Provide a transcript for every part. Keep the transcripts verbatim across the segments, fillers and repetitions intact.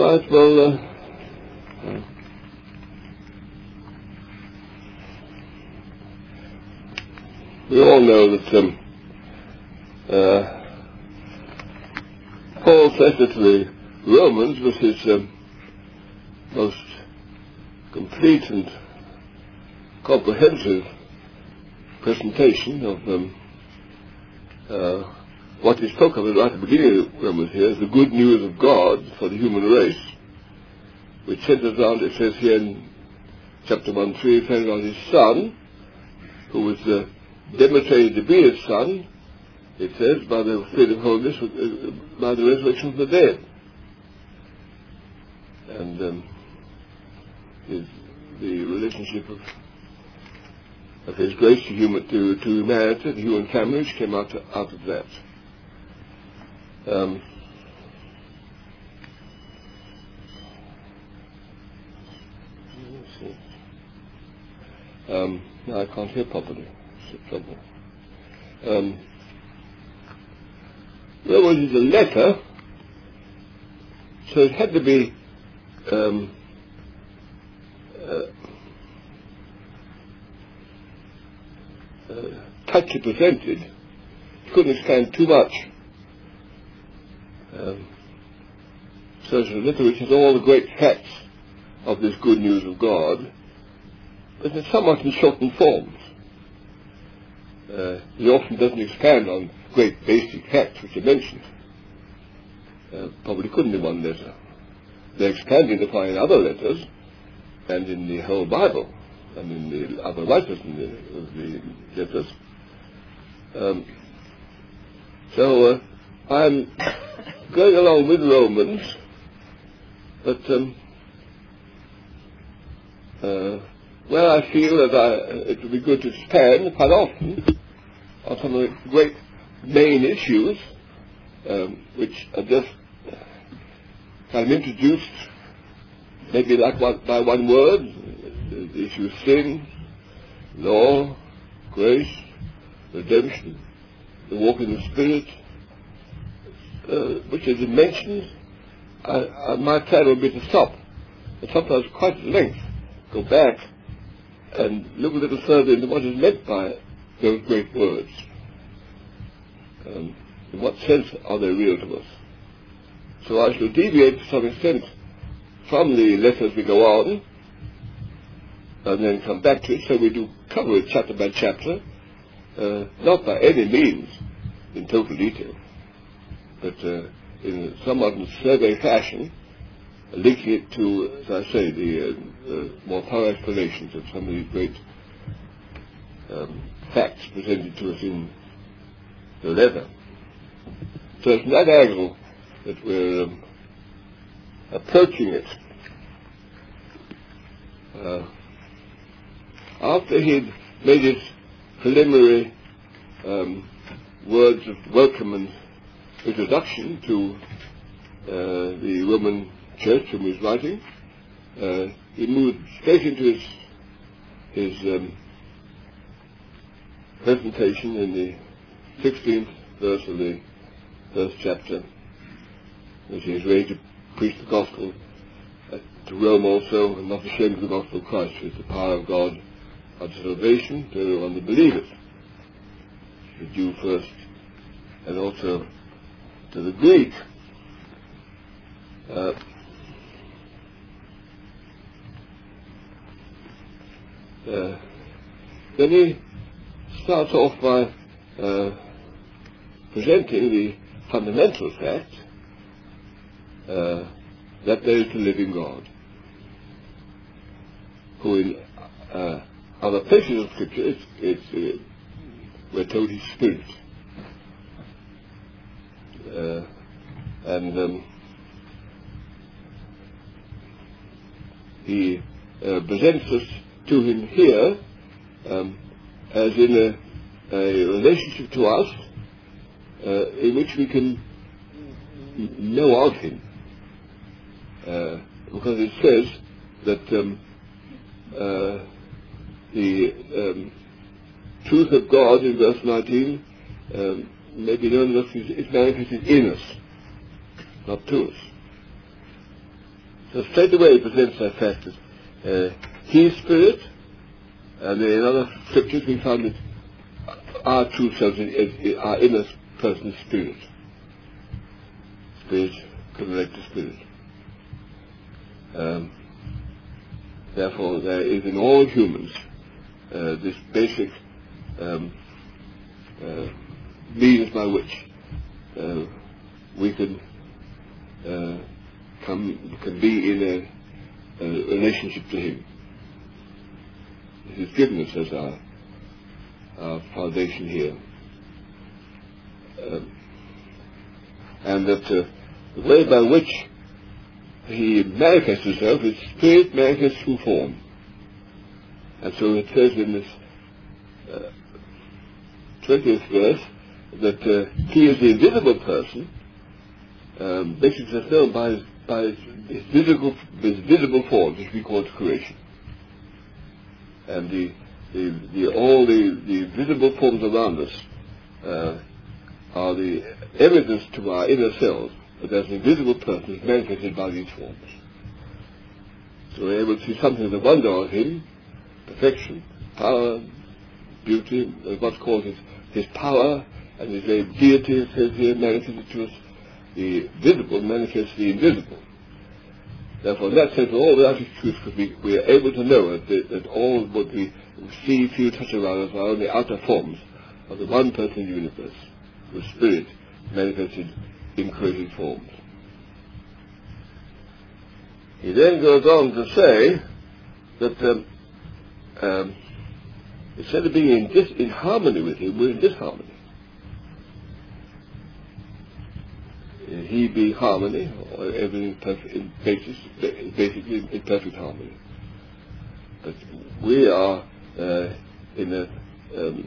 Right, well, uh, uh, we all know that um, uh, Paul said that to the Romans was his um, most complete and comprehensive presentation of um, uh, what he spoke of right at the beginning of Romans here as the good news of God for the human race, which centers around, it says here in chapter one three, centers around his Son, who was uh, demonstrated to be his Son, it says, by the Spirit of holiness, uh, by the resurrection from the dead. And um, his, the relationship of, of his grace to, human, to, to humanity, the human family, which came out, to, out of that. Um, let's see. Um, no, I can't hear properly. It's a trouble. Um, there was a letter, so it had to be um, uh, uh, tightly presented. It couldn't expand too much. Um, so it's a letter which has all the great facts of this good news of God, but it's somewhat in shortened forms. Uh, it often doesn't expand on great basic facts which are mentioned. Uh, probably couldn't in one letter. They're expanding upon in other letters and in the whole Bible and in the other writers in the, of the letters. Um, so uh, I'm going along with Romans, but um, uh, where I feel that I, it would be good to expand quite often on some of the great main issues, um, which are just kind of introduced, maybe like one, by one word, the issue of sin, law, grace, redemption, the walk in the Spirit, uh, which is mentioned. I, I, my plan would be to stop, and sometimes quite at length, go back and look a little further into what is meant by those great words. Um, in what sense are they real to us? So I shall deviate to some extent from the letters we go on, and then come back to it, so we do cover it chapter by chapter, uh, not by any means in total detail, but uh, in a somewhat survey fashion, linking it to, as I say, the uh, uh, more thorough explanations of some of these great um, facts presented to us in the letter. So it's from that angle that we're um, approaching it. Uh, after he'd made his preliminary um, words of welcome and introduction to uh, the Roman Church whom he was writing, uh, he moved straight into his his um, presentation in the sixteenth verse of the first chapter, which he is ready to preach the gospel uh, to Rome also, and not ashamed of the gospel of Christ, which is the power of God unto salvation to everyone that believeth, the Jew first, and also to the Greek. Uh, uh, then he starts off by uh, presenting the fundamental fact uh, that there is a living God, who in uh, other places of Scripture it's, it's, uh, we're told His Spirit. Uh, and um, he uh, presents us to Him here um, as in a, a relationship to us uh, in which we can know of Him. Uh, because it says that um, uh, the um, truth of God in verse nineteen um, may be known as is manifested in us, not to us. So straight away it presents that fact that uh, he is spirit, and in other scriptures we found that our true self is, is our inner person is spirit. Spirit can relate to spirit. Um, therefore, there is in all humans uh, this basic um, uh, means by which uh, we can uh, come can be in a, a relationship to Him. This is given us as our, our foundation here, um, and that uh, the way by which He manifests Himself is spirit manifests through form. And so it says in this uh, twentieth verse that uh, He is the invisible person, um, makes Himself known by His, by his, his, visible, his visible forms, which we call creation. And the, the, the, all the, the visible forms around us uh, are the evidence to our inner selves that there's an invisible person is manifested by these forms. So we're able to see something of the wonder of Him, perfection, power, beauty, and what's called His, his power and His very deity, it says here, manifested to us. The visible manifests the invisible. Therefore, in that sense, all without His truth, because we, we are able to know that, that all what we see, feel, touch around us are only outer forms of the one person in the universe, the Spirit manifested in created forms. He then goes on to say that um, um, instead of being in, dis- in harmony with Him, we're in disharmony. He be harmony, or everything perfect, in basis, basically in perfect harmony. But we are uh, in a um,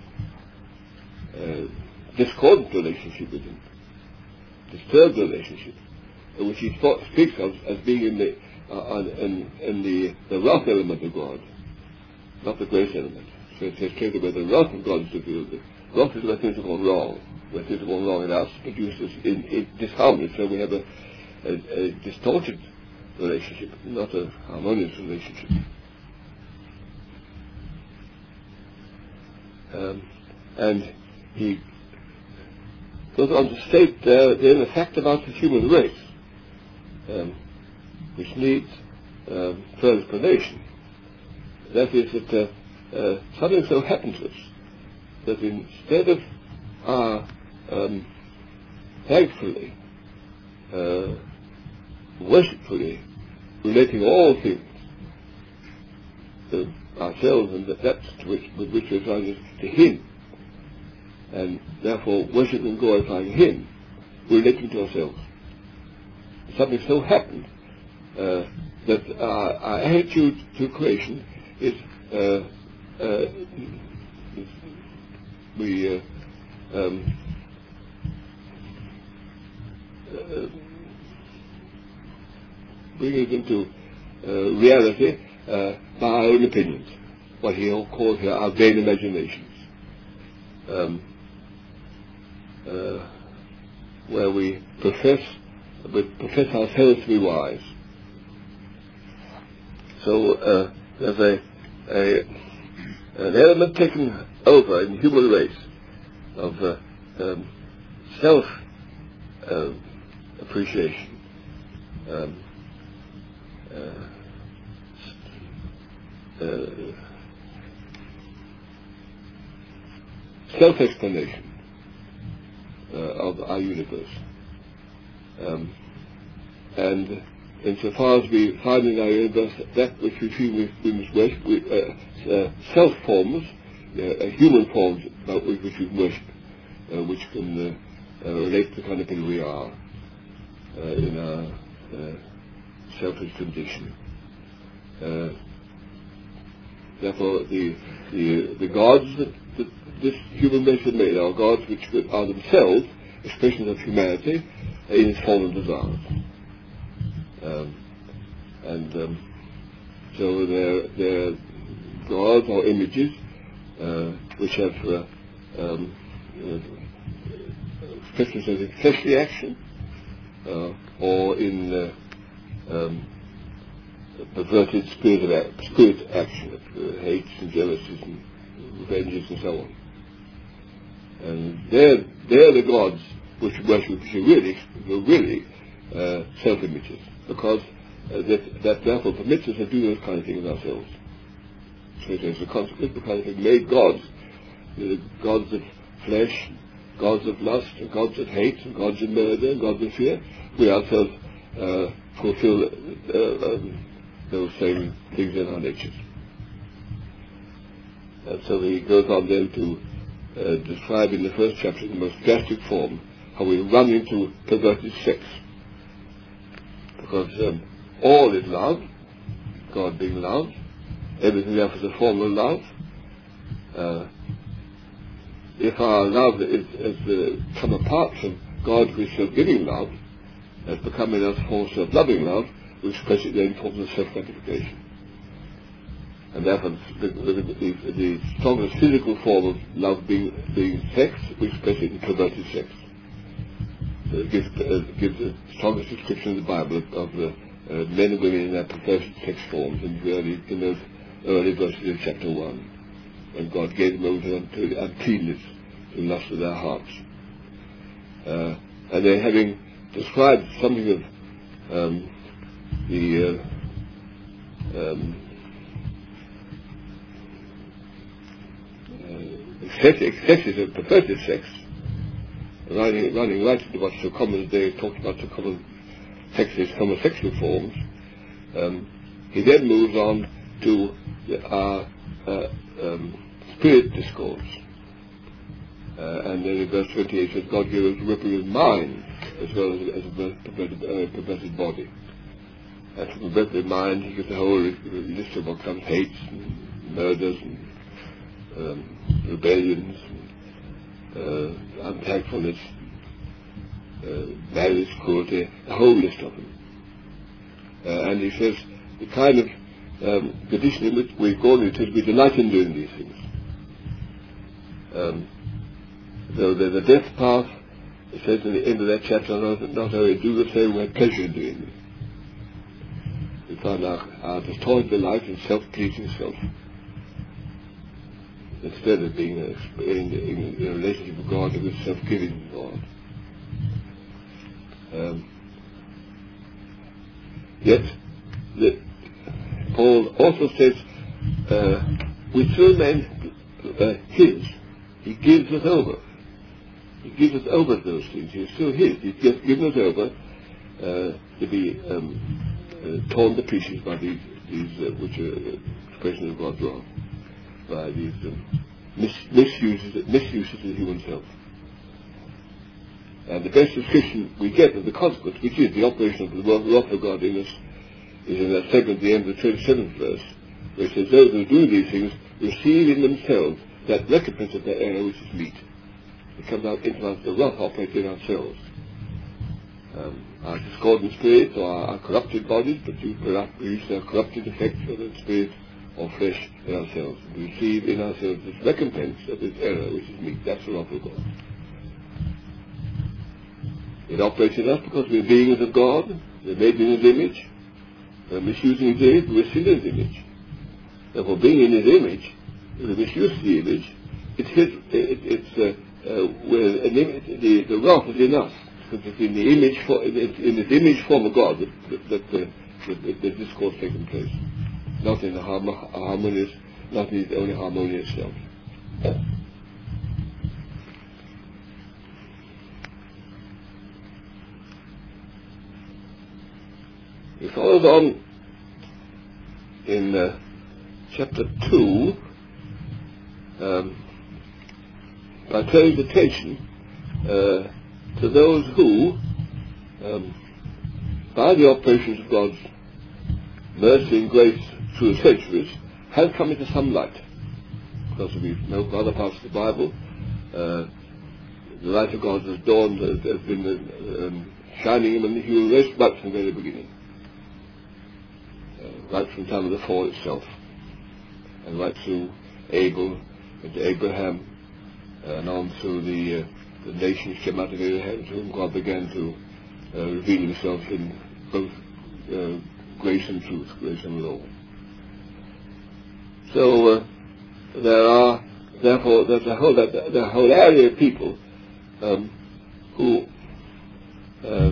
uh, discordant relationship with Him, disturbed relationship, which He speaks of as being in the uh, in, in the, the wrath element of God, not the grace element. So it says straight away the wrath of God is revealed. The wrath is where things have gone wrong. Where things have gone wrong in us, produces in, in disharmony, so we have a, a, a distorted relationship, not a harmonious relationship. Um, and he goes on to state uh, then a fact about the human race, um, which needs um, further explanation. That is that uh, uh, something so happened to us that instead of our Um, thankfully, uh, worshipfully relating all things to ourselves and that, that to which, with which we're trying to Him, and therefore worshiping and glorifying Him, we're relating to ourselves. Something so happened uh, that our, our attitude to creation is uh, uh, we uh, um, Uh, bring it into uh, reality uh, by our own opinions, what he calls here our vain imaginations, um, uh, where we profess, we profess ourselves to be wise. So uh, there's a, a an element taken over in the human race of uh, um, self uh, appreciation, um, uh, uh, self-explanation uh, of our universe. Um, and insofar as we find in our universe that which we feel we, we must worship, we, uh, uh, self-forms, uh, human forms uh, which we worship, uh, which can uh, uh, relate to the kind of thing we are. Uh, in our uh, selfish condition. Uh, therefore, the, the the gods that, that this human race has made are gods which are themselves expressions of humanity in its fallen desires. Um, and um, so they're, they're gods or images uh, which have uh, um, uh, expressions of fleshly action. Uh, or in uh, um, perverted spirit of act, spirit action, uh, hates and jealousies and revenges and so on. And they're, they're the gods which worship which are really, are really uh, self-images, because uh, that, that therefore permits us to do those kind of things ourselves. So as a consequence, because we made gods, the gods of flesh, gods of lust, and gods of hate, and gods of murder, and gods of fear, we ourselves uh, fulfill uh, um, those same things in our natures. And so he goes on then to uh, describe in the first chapter in the most drastic form how we run into perverted sex. Because um, all is love, God being love, everything else is a form of love. Uh, if our love is, is uh, come apart from God who is self-giving love, has become in us form of self-loving love, we express it then in forms of self-gratification. And therefore the, the, the, the strongest physical form of love being, being sex, we express it in perverted sex. So it gives, uh, gives the strongest description in the Bible of, of the uh, men and women in their perverted sex forms in, the early, in those early verses of chapter one. And God gave them over to uncleanness, to lust of their hearts. Uh, and then having described something of um, the uh, um, uh, excesses of perverted sex, running, running right into what's so common today, talked about so common sexes, homosexual forms, um, he then moves on to our uh, um, spirit discourse. Uh, and then in verse twenty-eight says, God gave us a ripping of mind as well as, as a perverted, uh, perverted body. And from the perverted mind, he gives a whole list of what comes hates and murders and um, rebellions, and, uh, unthankfulness, uh, malice, cruelty, a whole list of them. Uh, and he says, the kind of um, condition in which we've gone into is we delight in doing these things. Um, so there's a death path, it says in the end of that chapter, not, not only do the same, we have pleasure in doing it. We find our, our destroyed delight in self-pleasing self, instead of being a, in, in, in a relationship with God with self-giving God. Um, yet, the, Paul also says, uh, we still remain uh, his. He gives us over. He gives us over those things. He's still his. He's just given us over uh, to be um, uh, torn to pieces by these, these uh, which are uh, expressions of God's wrath, by these um, mis- misuses, misuses of human self. And the best description we get of the consequence, which is the operation of the wrath of God in us, is in that segment at the end of the twenty-seventh verse, where it says, those who do these things receive in themselves that recompense of their error which is meet. It comes out into us, the wrath operates in ourselves. Um, our discordant spirits or our, our corrupted bodies produce, produce their corrupted effects of the spirit or flesh in ourselves. We receive in ourselves this recompense of this error which is meet. That's the wrath of God. It operates in us because we're beings of God, we're made in His image, we're misusing His image, we're still in His image. Therefore, being in His image, if we misuse the image, it's His, it, it's, uh, uh, where an image, the, the wrath is in us, because it's in the image, for, it's in this image form of God that, that, that, uh, that, that, that this course taking place. Not in a harm- harmonious, not in His only harmonious self. He follows on in uh, chapter two um, by turning his attention uh, to those who, um, by the operations of God's mercy and grace through the centuries, have come into some light. Because we know from other parts of the Bible, uh, the light of God has dawned, has, has been uh, um, shining in the human race right from the very beginning. Uh, right from the time of the fall itself, and right through Abel and to Abraham, uh, and on through the, uh, the nations came out of Abraham, to whom God began to uh, reveal Himself in both uh, grace and truth, grace and law. So uh, there are, therefore, there's a whole, the, the whole area of people um, who, uh,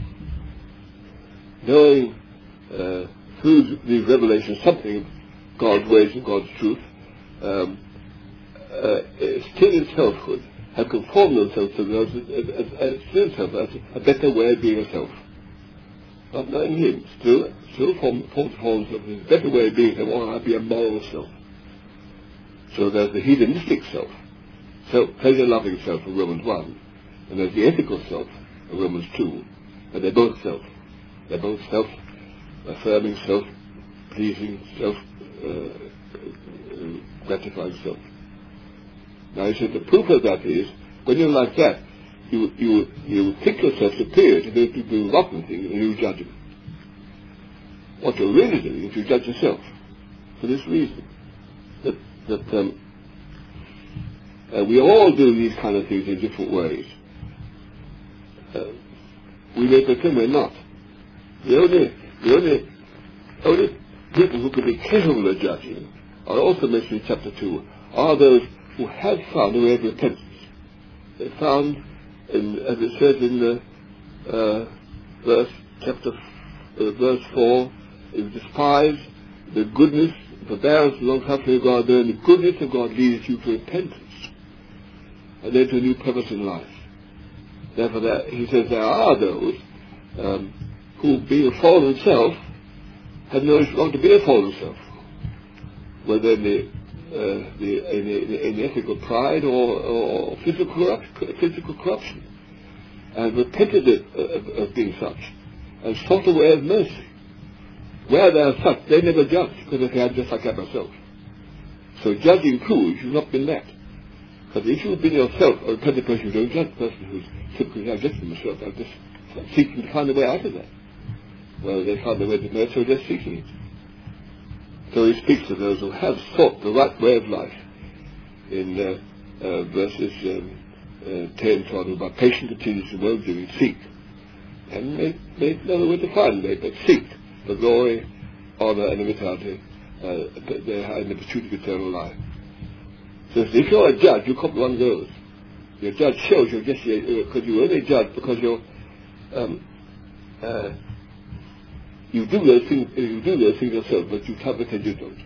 knowing uh, through these revelations something of God's ways and God's truth, um, uh, still in selfhood, have conformed themselves to those as, as, as, still self, as a better way of being a self. Not knowing Him, still, still form, form, form themselves as a better way of being self, or I'll be a moral self. So there's the hedonistic self, self pleasure-loving self in Romans one, and there's the ethical self in Romans two, and they're both self. They're both self-affirming, self-pleasing, self-gratifying uh, self. Now, he said the proof of that is, when you're like that, you you you think yourself superior to those people who do rotten things and you judge them. What you're really doing is you judge yourself for this reason, that that um, uh, we all do these kind of things in different ways. Uh, we may pretend we're not. The only the only only people who can be capable of judging are also mentioned in chapter two are those who have found a way of repentance. They found, in, as it says in the uh, verse, chapter, uh, verse four, if you despise the goodness, forbearance, and long-suffering of God, then the goodness of God leads you to repentance, and then to a new purpose in life. Therefore, there, he says there are those um, who, being a fallen self, have no want to be a fallen self, whether in the Uh, the, in, in, in ethical pride or, or physical, corrupt, physical corruption, and repented of, of, of being such, and sought a way of mercy. Where they are such, they never judge, because they are just like that myself. So judging proves you've not been that. Because if you've been yourself, a repentant person, you don't judge the person who's simply, I'm just myself, I'm just seeking to find a way out of that. Well, they found a way to mercy, so they're seeking it. So he speaks to those who have sought the right way of life in uh, uh, verses um, uh, ten, talking about patient continuous in well-doing, seek. And they, they know where to find it, but seek the glory, honor, and immortality uh, in the pursuit of eternal life. So if you're a judge, you come to one of those. Your judge shows you're just, because you only judge because you're um, uh, You do those things. You do those things yourself, but you try to pretend you don't.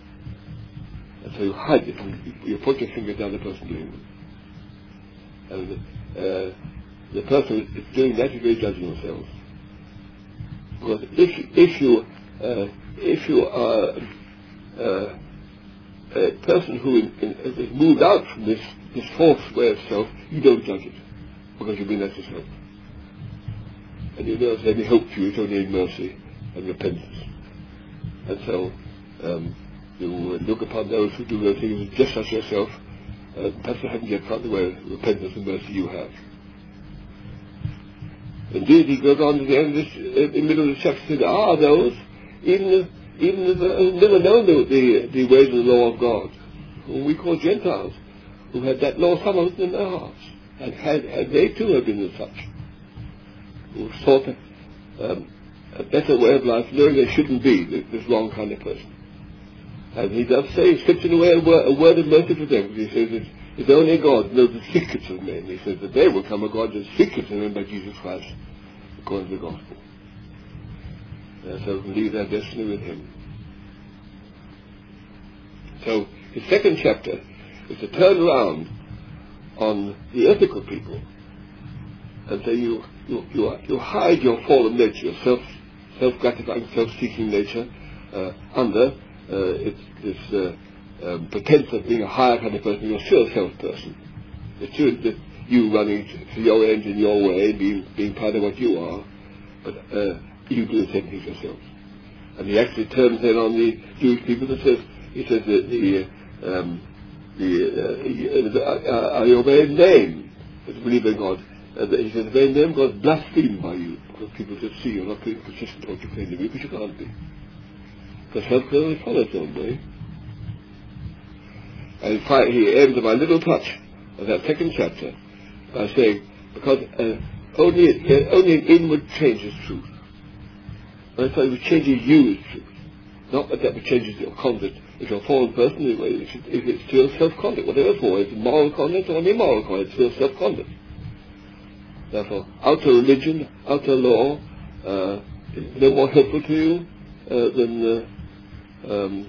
And so you hide it. And you point your finger down the person doing it. And uh, the person is doing that is really judging themselves. Because if if you uh, if you are uh, a person who in, in, is moved out from this this false way of self, you don't judge it because you've been that yourself. And you know there's any hope for you. It's only in mercy and repentance. And so um, you look upon those who do those things just as yourself, uh, perhaps they haven't yet found the way of repentance and mercy you have. Indeed, he goes on to the end of this, uh, in the middle of the chapter, said, there are those, even the, even the, who've never known the, the, the ways of the law of God, whom we call Gentiles, who had that law somehow in their hearts, and had, and they too have been as such, who sought um, a better way of life, knowing they shouldn't be this wrong kind of person. And he does say, he slips in a way a word, a word of mercy for them. He says it's, it's only God knows the secrets of men. He says that they will come a God the secrets of men by Jesus Christ, according to the gospel. And so we leave their destiny with Him. So his second chapter is to turn around on the ethical people and say you you you, you hide your fallen nature, your self self-gratifying, self-seeking nature uh, under uh, it's this uh, um, pretense of being a higher kind of person. You're still a self-person. It's true that you running to your ends in your way, being being part of what you are, but uh, you do the same thing yourself. And he actually turns then on the Jewish people and says, he says that the um, the uh, uh, uh, your very name, as believe in God. Uh, he says, the very name God blasphemed by you, because people should see you're not being consistent with what you claim to be, because you can't be. Because self can only follow its own way. And he ends my little touch of that second chapter by saying, because uh, only uh, only an inward change is truth. And I thought it changes you as truth. Not that that changes your conduct. If you're a fallen person, if it's still self-conduct, whatever for, it's moral conduct or immoral conduct, it's still self-conduct. Therefore, outer religion, outer law, uh, is no more helpful to you uh, than uh, um,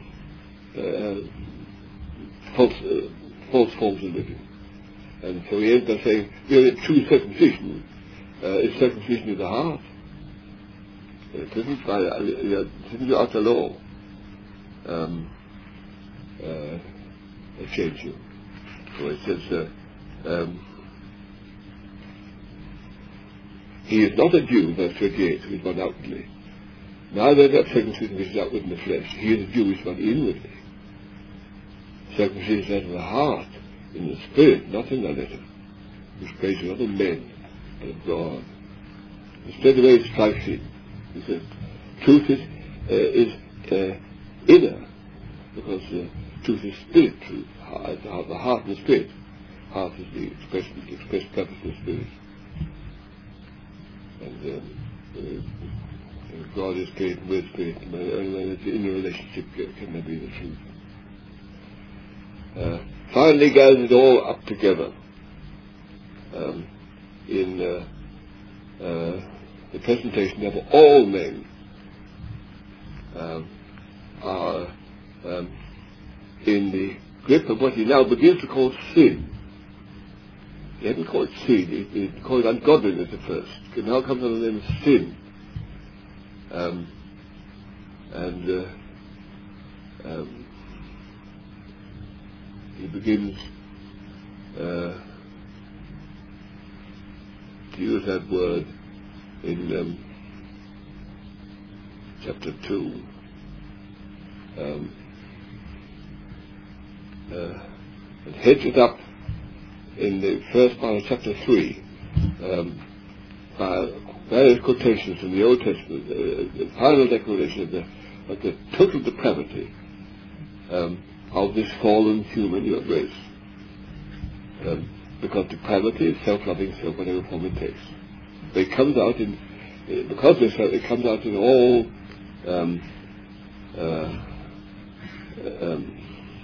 uh, false, uh, false forms of living. And so he ends by saying, you know, true circumcision uh, is circumcision of the heart. It isn't by uh, it isn't the outer law um, uh, change you. So it says, uh, um, he is not a Jew, verse twenty-eight, who is one outwardly. Neither that circumcision which is outward in the flesh. He is a Jew, which is one inwardly. Circumcision is of the heart, in the spirit, not in the letter, which prays not of men, but of God. Instead of it strikes in. He says, truth is, uh, is uh, inner, because uh, truth is spirit truth. The heart and the spirit. Heart is the expression, the express purpose of the spirit. And um, uh, God is spirit and we're spirit, and it's in a relationship can there be the truth. Uh, finally gathers it all up together um, in uh, uh, the presentation of all men um, are um, in the grip of what he now begins to call sin. He hadn't called it sin, he, he called it ungodliness at first. It now comes under the name of sin. Um, and uh, um, he begins uh, to use that word in um, chapter two. Um, uh, and heads it up in the first part of chapter three um, by various quotations from the Old Testament, uh, the final declaration of the, of the total depravity um, of this fallen human race. Um, because depravity is self-loving, self whatever form it takes. But it comes out in, uh, because it's, it comes out in all um, uh, um,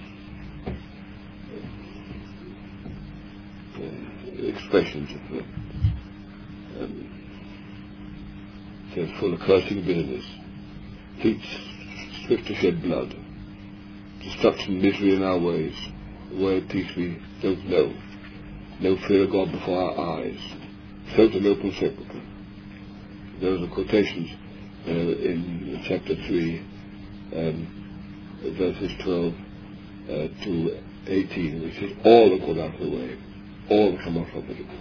uh, expressions of uh, um, says full of cursing and bitterness, feet swift to shed blood, destruction, misery in our ways, the way of peace we don't know, no fear of God before our eyes, felt an open sepulchre. Those are quotations uh, in chapter three, um, verses twelve uh, to eighteen, which says all have gone out of the way, all have come off of it.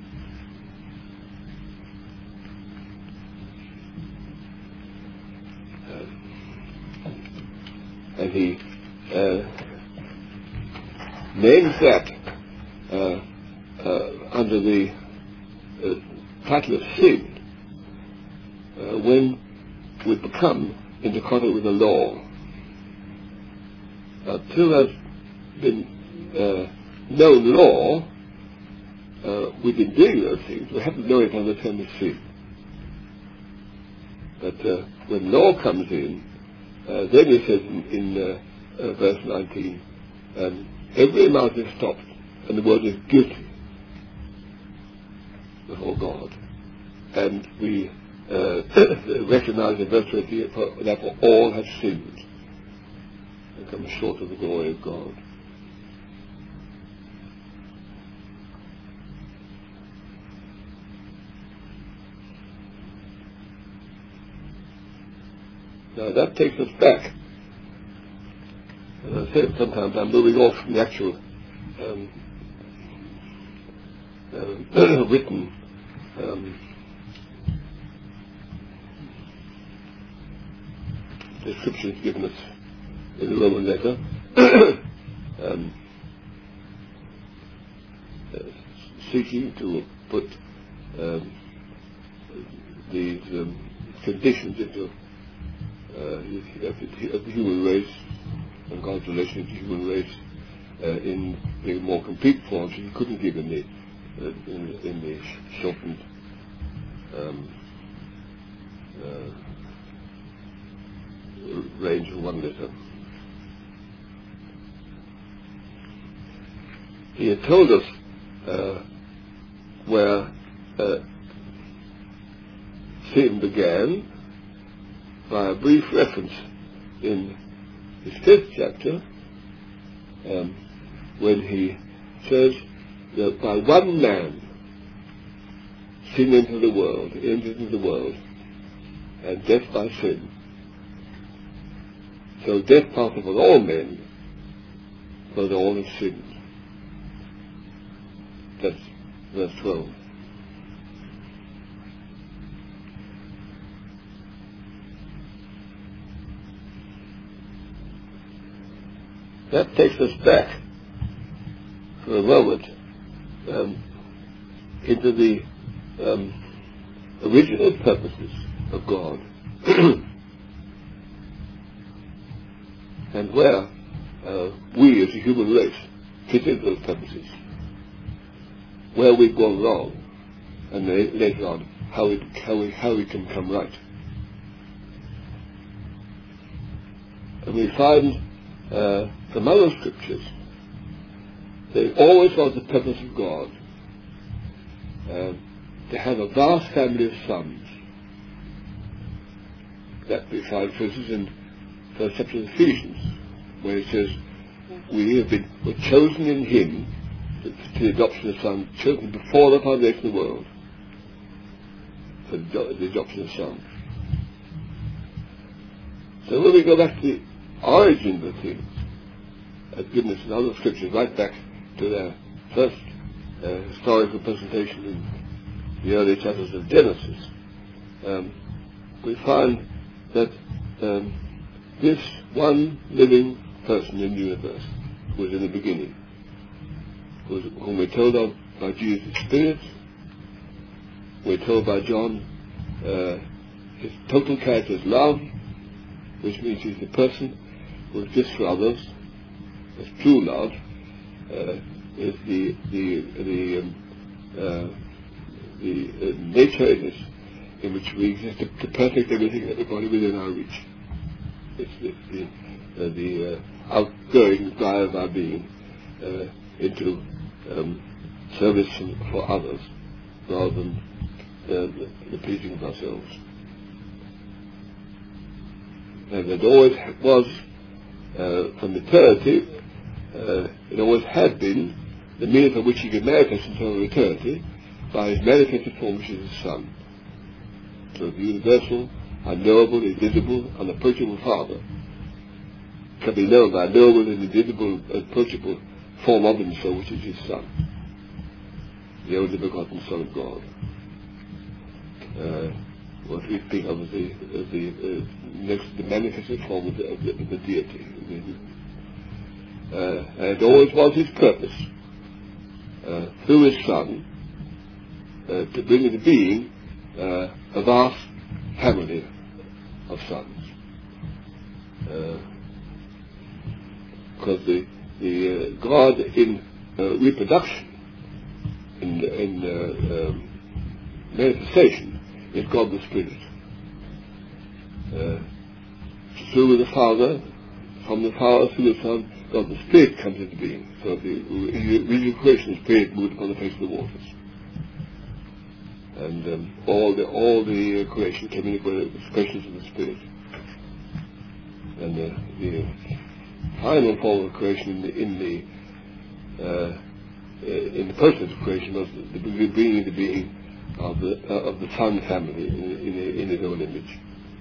And he uh, names that uh, uh, under the uh, title of sin uh, when we become into contact with the law. Until there's been uh, known law, uh, we've been doing those things. We haven't known it on the term of sin. But uh, when law comes in, Uh, then he says in, in uh, uh, verse nineteen, um, every mouth is stopped and the world is guilty before God. And we uh, recognize in verse twenty, therefore all have sinned and come short of the glory of God. Now that takes us back. As I said, sometimes I'm moving off from the actual um, uh, written um, descriptions given us in the Roman letter, um, uh, seeking to put um, these um, conditions into Uh, of the human race and God's relation to the human race uh, in the more complete forms he couldn't give in the uh, in, in the shortened um, uh, range of one letter. He had told us uh, where uh, sin began by a brief reference in his fifth chapter, um, when he says that by one man sin entered the world, entered into the world, and death by sin. So death passed upon all men, for they all have sinned. That's verse twelve. That takes us back for a moment um, into the um, original purposes of God and where uh, we as a human race fit into those purposes, where we've gone wrong, and later on how we, how we, how we can come right. And we find uh, from other scriptures that it always was the purpose of God uh, to have a vast family of sons. That we find, for instance, in first chapter of Ephesians, where it says, we have been were chosen in Him to, to the adoption of sons, chosen before the foundation of the world for the, the adoption of sons. So when we go back to the origin of the things, as given us in other scriptures, right back to their first uh, historical presentation in the early chapters of Genesis, um, we find that um, this one living person in the universe was in the beginning, was, whom we're told of by Jesus' Spirit, we're told by John uh, his total character is love, which means he's the person who exists for others, as true love, uh, is the the the um, uh, the uh, nature in us in which we exist to, to perfect everything and everybody within our reach. It's the the, uh, the uh, outgoing drive of our being uh, into um, service for others rather than uh, the, the pleasing of ourselves. And it always was, uh, from eternity, uh, it always had been the means by which He could manifest Himself in eternity by His manifested form, which is His Son. So the universal, unknowable, invisible, unapproachable Father can be known by a knowable and invisible, approachable form of Himself, which is His Son, the only begotten Son of God. Uh, what we speak of as the, as the uh, next, the manifested form of the, of the, of the deity. Uh, and it always was His purpose, uh, through His Son, uh, to bring into being uh, a vast family of sons. Because uh, the, the uh, God in uh, reproduction, in, in uh, um, manifestation, is God the Spirit. Uh, through the Father, from the Father through the Son, God the Spirit comes into being. So the original creation is Spirit moved upon the face of the waters. And um, all the all the uh, creation came in with expressions of the Spirit. And uh, the final form of creation in the in the uh, in the process of creation was the, the bringing into being of the uh, of the Son family in, in, in His own image.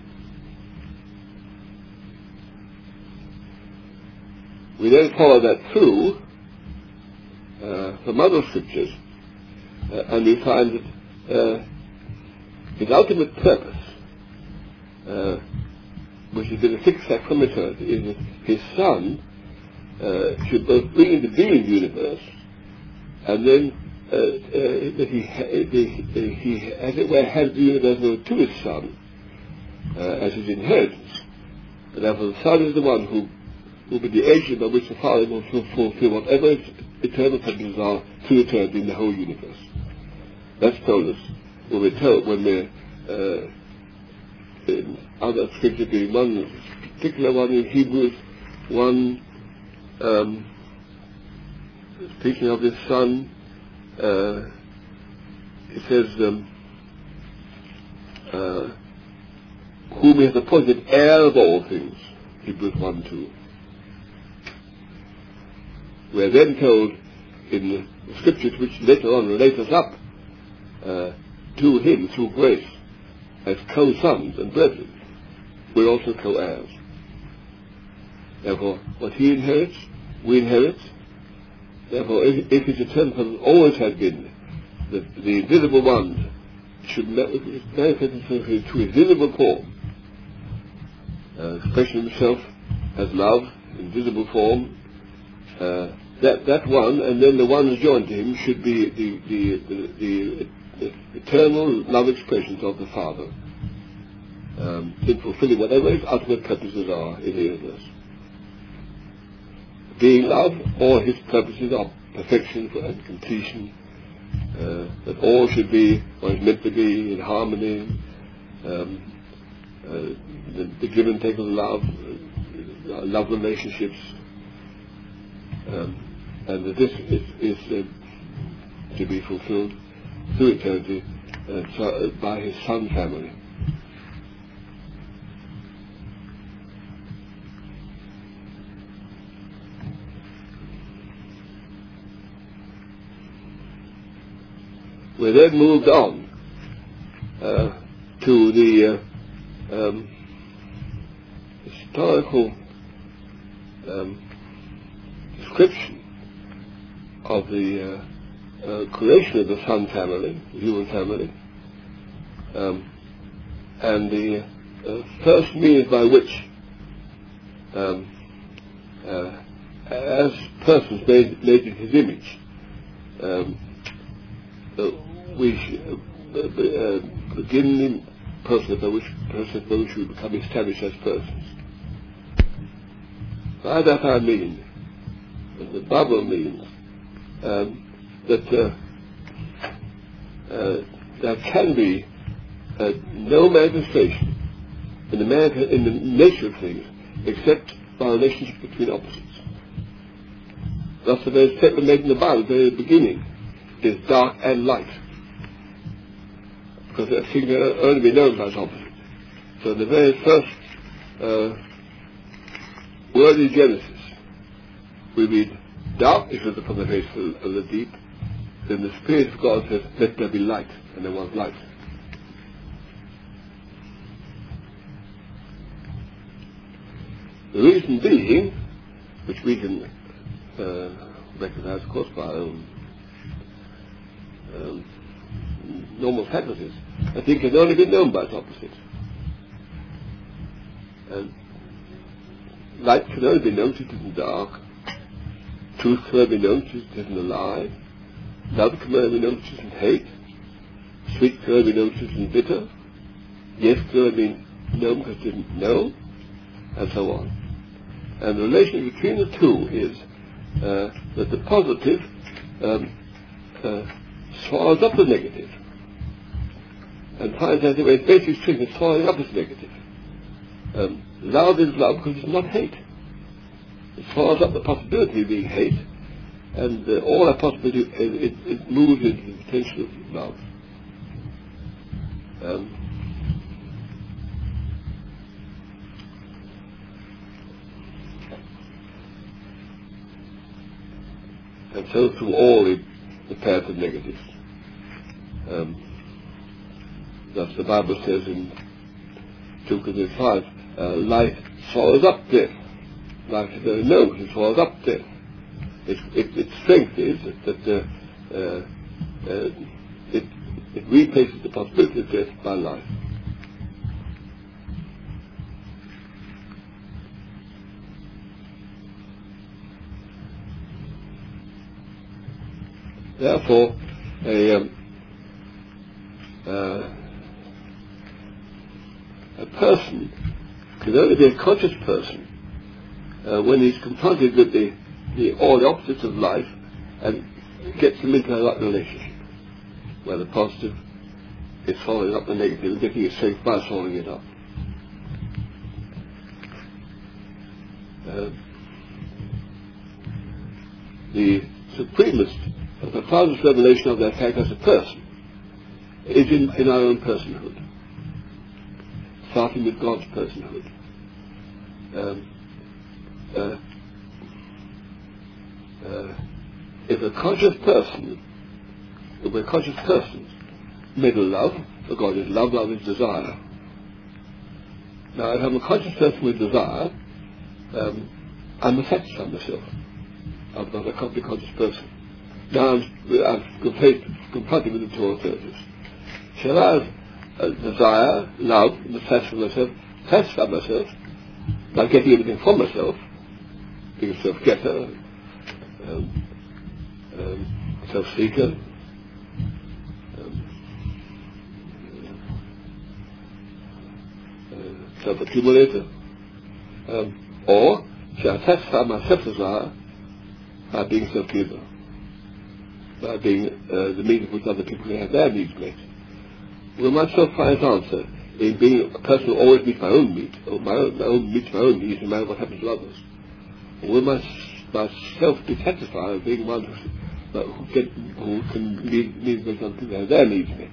We then follow that through uh, from other scriptures, uh, and we find that uh, His ultimate purpose, uh, which has been a fixed fact from eternity, is that His Son uh, should both bring into being the universe, and then Uh, uh, that he, ha- the, he, as it were, has the universe to His Son uh, as His inheritance. And therefore the Son is the one who will be the agent by which the Father will fulfill whatever its eternal purposes are through eternity in the whole universe. That's told us when we're told, when we're uh, in other scripture being one particular one in Hebrews one, um, speaking of his son, uh, it says, um, uh, whom he has appointed heir of all things, Hebrews one two. We are then told in the scriptures which later on relate us up uh, to him through grace as co-sons and brethren. We're also co-heirs. Therefore, what he inherits, we inherit. Therefore, if, if his eternal purpose always had been that the invisible one should manifest himself to his visible form, uh, expressing himself as love in visible form, uh, that that one, and then the ones joined to him, should be the the, the, the, the eternal love expressions of the Father, um, in fulfilling whatever his ultimate purposes are in the universe. Being love, all his purposes are perfection and completion, uh, that all should be what is meant to be in harmony, um, uh, the, the give and take of love, uh, love relationships, um, and that this is, is uh, to be fulfilled through eternity uh, so, uh, by his Son family. We then moved on uh, to the uh, um, historical um, description of the uh, uh, creation of the Son family, the human family, um, and the uh, first means by which, um, uh, as persons made, made in his image, um, uh, we uh, uh, begin in process by which process by which we become established as persons. By that I mean, as the Bible means, um, that uh, uh, there can be uh, no manifestation in the, man- in the nature of things except by a relationship between opposites. Thus the very statement made in the Bible at the very beginning is dark and light, because that thing can only be known by its opposite. So the very first uh, word in Genesis, we read, darkness was upon the face of, of the deep. Then the Spirit of God says, let there be light, and there was light. The reason being, which we can uh, recognize, of course, by our own um, normal faculties, I think can only be known by its opposite. And light can only be known to it isn't dark. Truth can only be known to it isn't a lie. Love can only be known to it isn't hate. Sweet can only be known to it isn't bitter. Yes can only be known because it isn't no, and so on. And the relation between the two is uh, that the positive um, uh, swallows up the negative, and finds that the way its basic strength is swallowing up its negative. Um, love is love because it's not hate. It swallows up the possibility of being hate, and uh, all that possibility, it, it, it moves into the potential of love. Um, and so through all the, the paths of negatives. Um, thus the Bible says in two Corinthians five, uh, life swallows up death. Life is very known, it swallows up death. Its, it, its strength is that, that uh, uh, uh, it, it replaces the possibility of death by life. Therefore, a, um, uh, a person can only be a conscious person uh, when he's confronted with the, the all the opposites of life and gets them into a right relationship, where the positive is following up the negative and getting it safe by following it up. Uh, the supremest, the profoundest revelation of that fact as a person is in, in our own personhood, starting with God's personhood. Um, uh, uh, if a conscious person, if we're conscious persons, made of love, for God is love, love is desire. Now, if I'm a conscious person with desire, um, I'm affected by myself. I'm not a conscious person. Now I'm, I'm confronted with the two alternatives. Shall I have a desire, love, and satisfy myself, satisfy myself by getting everything from myself, being a self-getter, um, um, self-seeker, um, uh, self-accumulator, um, or shall I satisfy my self-desire by being self-giver, by being uh, the means of which other people can have their needs met? Well, my self-finite answer in being a person who always meets my own need, or my own, my own meets my own needs, no matter what happens to others. Will my myself be satisfied of being one who, uh, who, get, who can need, need make other people have their needs met?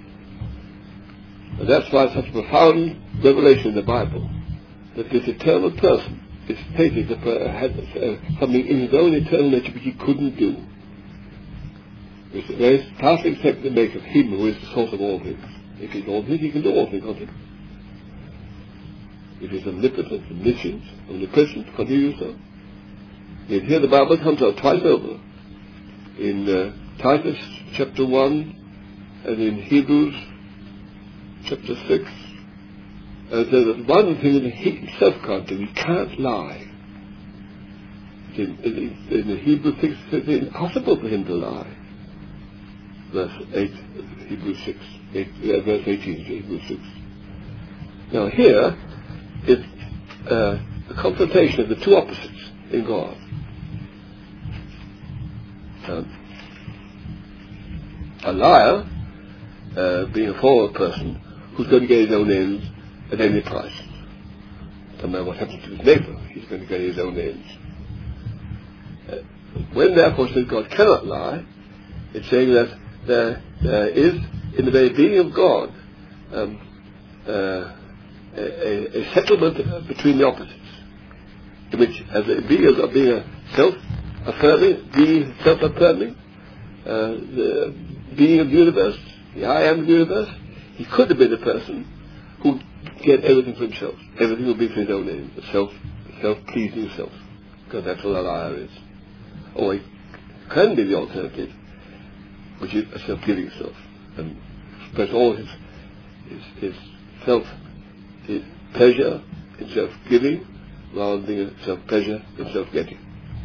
And that's why it's such a profound revelation in the Bible that this eternal person is stated that uh, had uh, something in his own eternal nature which he couldn't do. There is powerful except the make of him who is the source of all things. If he's all things, he can do all things, can't he? If he's omnipotent, omniscient, omnipresent, can he do so? Yet here the Bible comes out twice over. In uh, Titus chapter one and in Hebrews chapter six. And it says that one thing that he himself can't do, he can't lie. In, in, in the Hebrews six, it's impossible for him to lie. Verse eight, Hebrews six, eight, uh, verse eighteen, Hebrews six. Now here is uh, the confrontation of the two opposites in God. Um, a liar, uh, being a forward person, who's going to get his own ends at any price. No matter what happens to his neighbor, he's going to get his own ends. Uh, when therefore says God cannot lie, it's saying that there, there is, in the very being of God, um, uh, a, a settlement between the opposites, in which, as a being of being a self-affirming, being self-affirming, uh, the being of the universe, the I am of the universe, he could have been a person who get everything for himself. Everything will be for his own end, the self, self-pleasing self, because that's what a liar is. Or he can be the alternative, which is a self-giving self, and express all his, his, his self, his pleasure in self-giving, rather than being a self-pleasure in self-getting.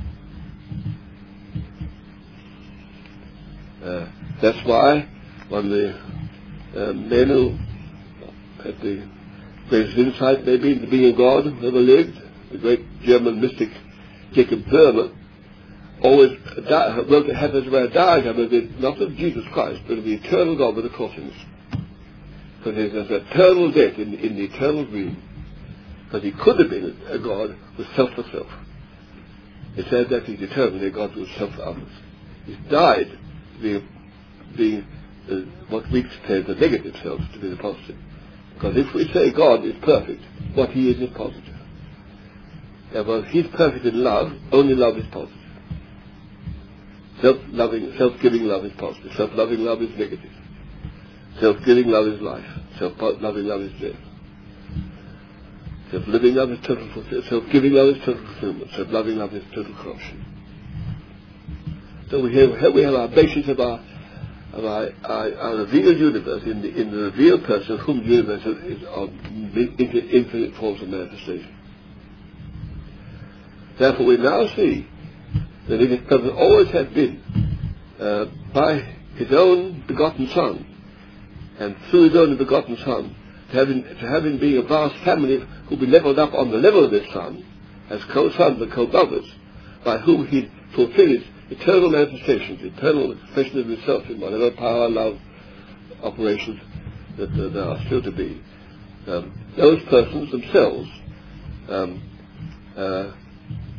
Uh, that's why one of the uh, men who had the greatest insight maybe into being a God who ever lived, the great German mystic Jacob Boehme, always di- wrote to have as well a diagram of it, not of Jesus Christ, but of the eternal God with the crossings. Because there's an eternal death in, in the eternal dream. Because he could have been a God with self for self. It said that he's eternally a God with self for others. He's died being, being uh, what we say the negative self to be the positive. Because if we say God is perfect, what he is is positive. Yeah, well, he's perfect in love, only love is positive. Self-loving, self-giving love is positive. Self-loving love is negative. Self-giving love is life. Self-loving love is death. Self-living love is total fulfillment. Self-giving love is total fulfillment. Self-loving love is total corruption. So we have, here we have our basis of our of our, our, our revealed universe in the in the revealed person of whom the universe is of infinite forms of manifestation. Therefore, we now see that it is because it always had been uh, by his own begotten Son, and through his own begotten Son, to having to having been a vast family who be levelled up on the level of this Son, as co-sons and co-brothers, by whom he fulfills eternal manifestations, eternal expression of himself in whatever power, love, operations that uh, there are still to be. Um, those persons themselves um, uh,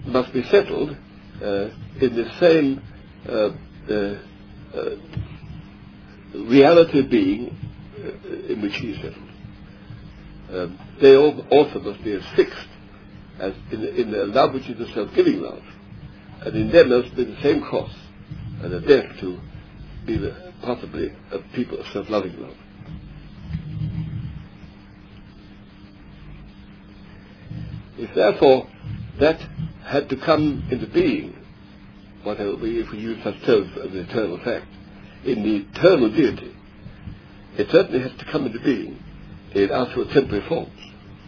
must be settled uh, in the same uh, uh, uh, reality of being uh, in which he is settled. Um, they also must be as fixed as in, in the love which is the self-giving love, and in them must be the same cross and a death to be the, possibly a people of self-loving love. If therefore that had to come into being, whatever we, if we use such terms as an eternal fact, in the eternal deity, it certainly has to come into being in actual temporary forms.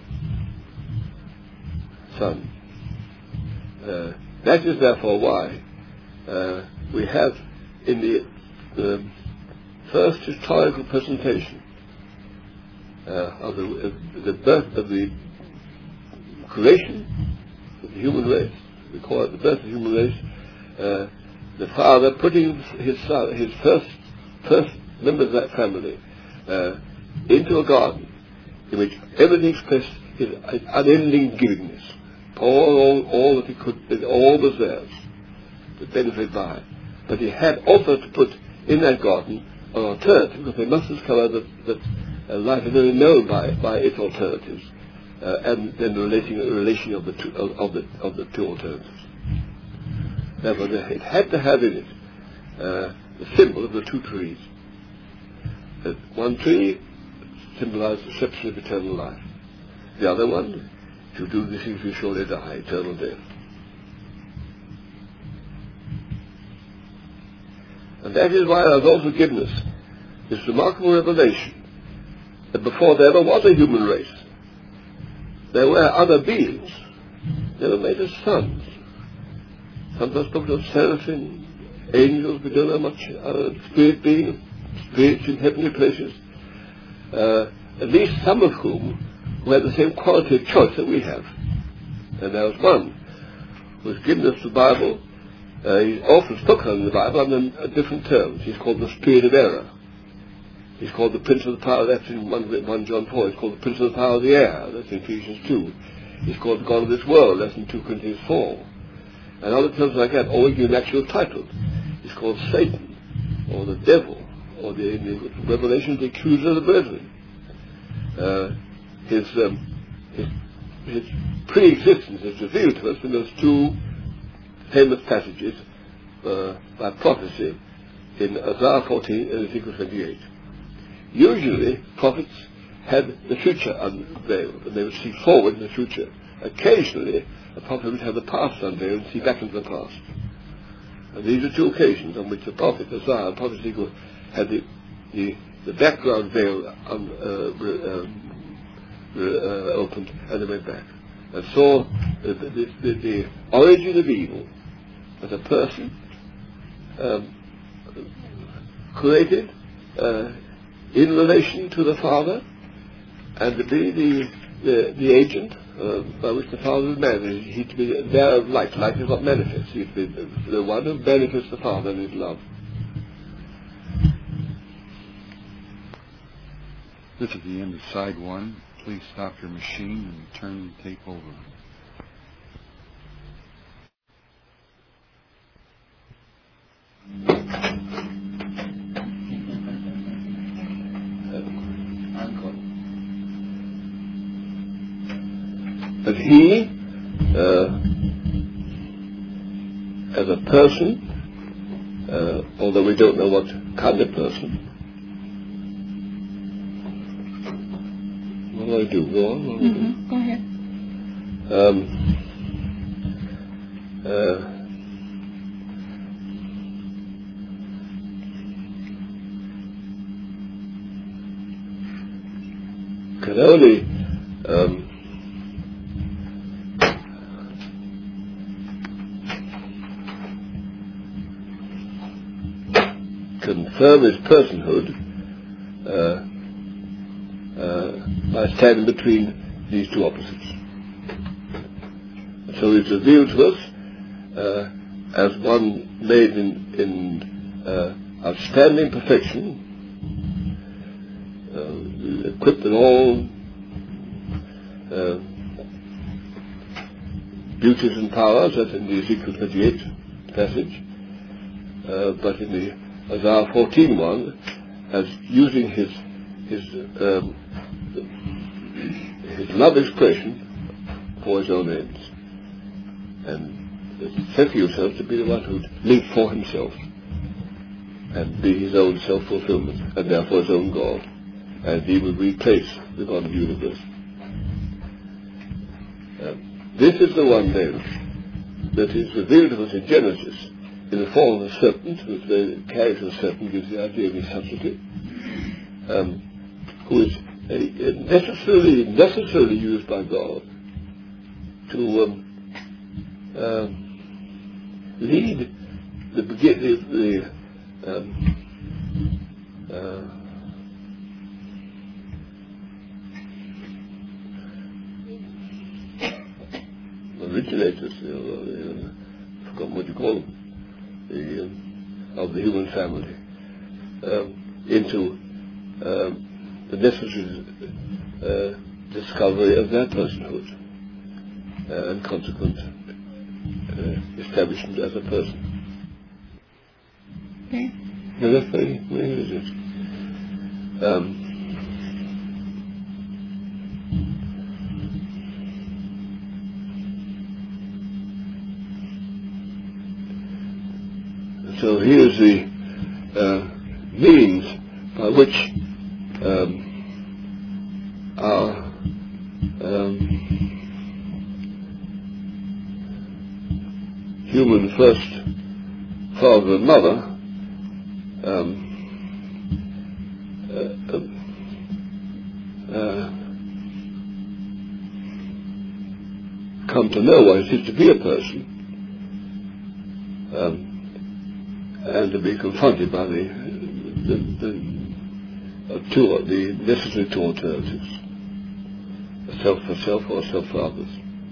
Son. Uh, that is therefore why uh, we have in the um, first historical presentation uh, of the, uh, the birth of the creation of the human race, we call it the birth of the human race, uh, the father putting his son, his first first member of that family uh, into a garden in which everything expressed his unending givingness. All, all, all that he could, all was theirs to benefit by. But he had also to put in that garden an alternative, because they must discover that, that uh, life is only known by, by its alternatives, uh, and then the relation, the relation of the two, of, of the of the two alternatives. Therefore, it had to have in it uh, the symbol of the two trees. Uh, one tree symbolized the reception of eternal life. The other one, if you do these things, you surely die, eternal death. And that is why I was also given us this remarkable revelation that before there ever was a human race, there were other beings. They were made as sons. Sometimes spoken of seraphim, angels, we don't know much, uh, spirit beings, spirits in heavenly places, uh, at least some of whom who had the same quality of choice that we have. And there was one who was given us the Bible. Uh, he's often spoken in the Bible under uh, different terms. He's called the spirit of error. He's called the prince of the power, that's in First John four. He's called the prince of the power of the air, that's in Ephesians two. He's called the god of this world, that's in Second Corinthians four. And other terms like that, always give an actual title. He's called Satan, or the devil, or the, in the Revelation, the accuser of the brethren. Uh, his, um, his, his pre-existence is revealed to us in those two famous passages uh, by prophecy in Isaiah fourteen and Ezekiel twenty-eight. Usually, prophets had the future unveiled, and they would see forward in the future. Occasionally, a prophet would have the past unveiled and see back into the past. And these are two occasions on which the prophet Isaiah and prophet Ezekiel had the, the, the background veil un, uh, um, uh, opened, and they went back and saw the, the, the, the origin of evil as a person um, created uh, in relation to the Father, and to be the the, the agent uh, by which the Father is manifested. He to be there of light. Light is not manifest. He to be the, the one who manifests the Father in his love. This is the end of side one. Please stop your machine and turn the tape over. But he, uh, as a person, uh, although we don't know what kind of person, what do I do? Go on? What do mm-hmm. Go ahead. Um, uh, can only um, confirm his personhood uh, uh, by standing between these two opposites. So it's revealed to us uh, as one made in, in uh, outstanding perfection, uh, equipped in all uh, beauties and powers, as in the Ezekiel twenty-eight passage, uh, but in the Isaiah fourteen one, as using his his um, his love expression for his own ends, and setting himself to be the one who would live for himself and be his own self-fulfillment, and therefore his own God, and he would replace the God of the universe. Um, this is the one then that is revealed to us in Genesis in the form of a serpent, which the character of the serpent gives the idea of his subtlety, um, who is uh, necessarily necessarily used by God to um, uh, lead the begin the, the um, uh, originators, you know, uh, I forgot what you call them, the, um, of the human family, um, into um, the necessary uh, discovery of their personhood uh, and consequent uh, establishment as a person. Okay. Now that's very, very is it? Um, So here's the uh, means by which um, our um, human first father and mother um, uh, uh, come to know what it is to be a person. Um, and to be confronted by the the, the uh, two the necessary two alternatives: a self for self or a self for others.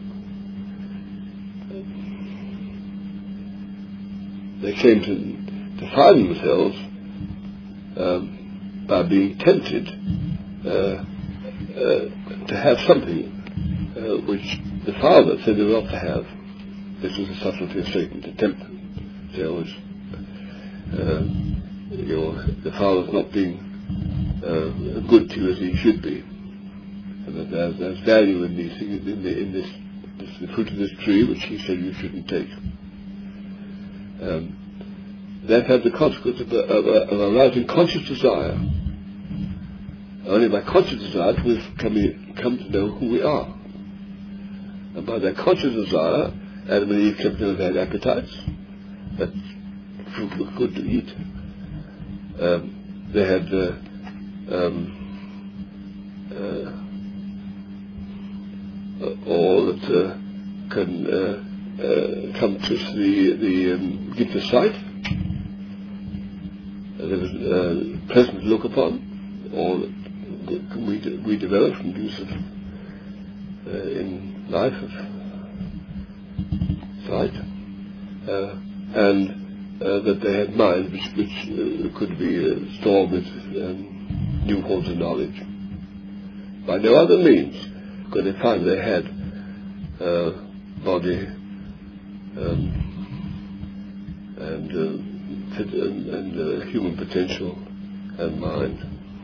They came to to find themselves um, by being tempted uh, uh, to have something uh, which the Father said they were not to have. This was the subtlety of Satan, to tempt them. They always Uh, you know, the Father's not being uh, good to you as he should be, and that there's, there's value in these things, in, the, in this, this, the fruit of this tree, which he said you shouldn't take. Um, that had the consequence of, of, of arousing conscious desire. Only by conscious desire do we come, come to know who we are, and by that conscious desire, Adam and Eve came to know they had appetites. That fruit looked good to eat. Um, they had uh, um, uh, uh, all that uh, can uh, uh, come to the the um, gift of sight. Uh, there was uh, pleasant to look upon. All that we de- we develop from use of uh, in life of sight, uh, and Uh, that they had minds which, which uh, could be uh, stored with um, new forms of knowledge. By no other means could they find they had uh, body um, and, uh, fit, and, and uh, human potential and mind.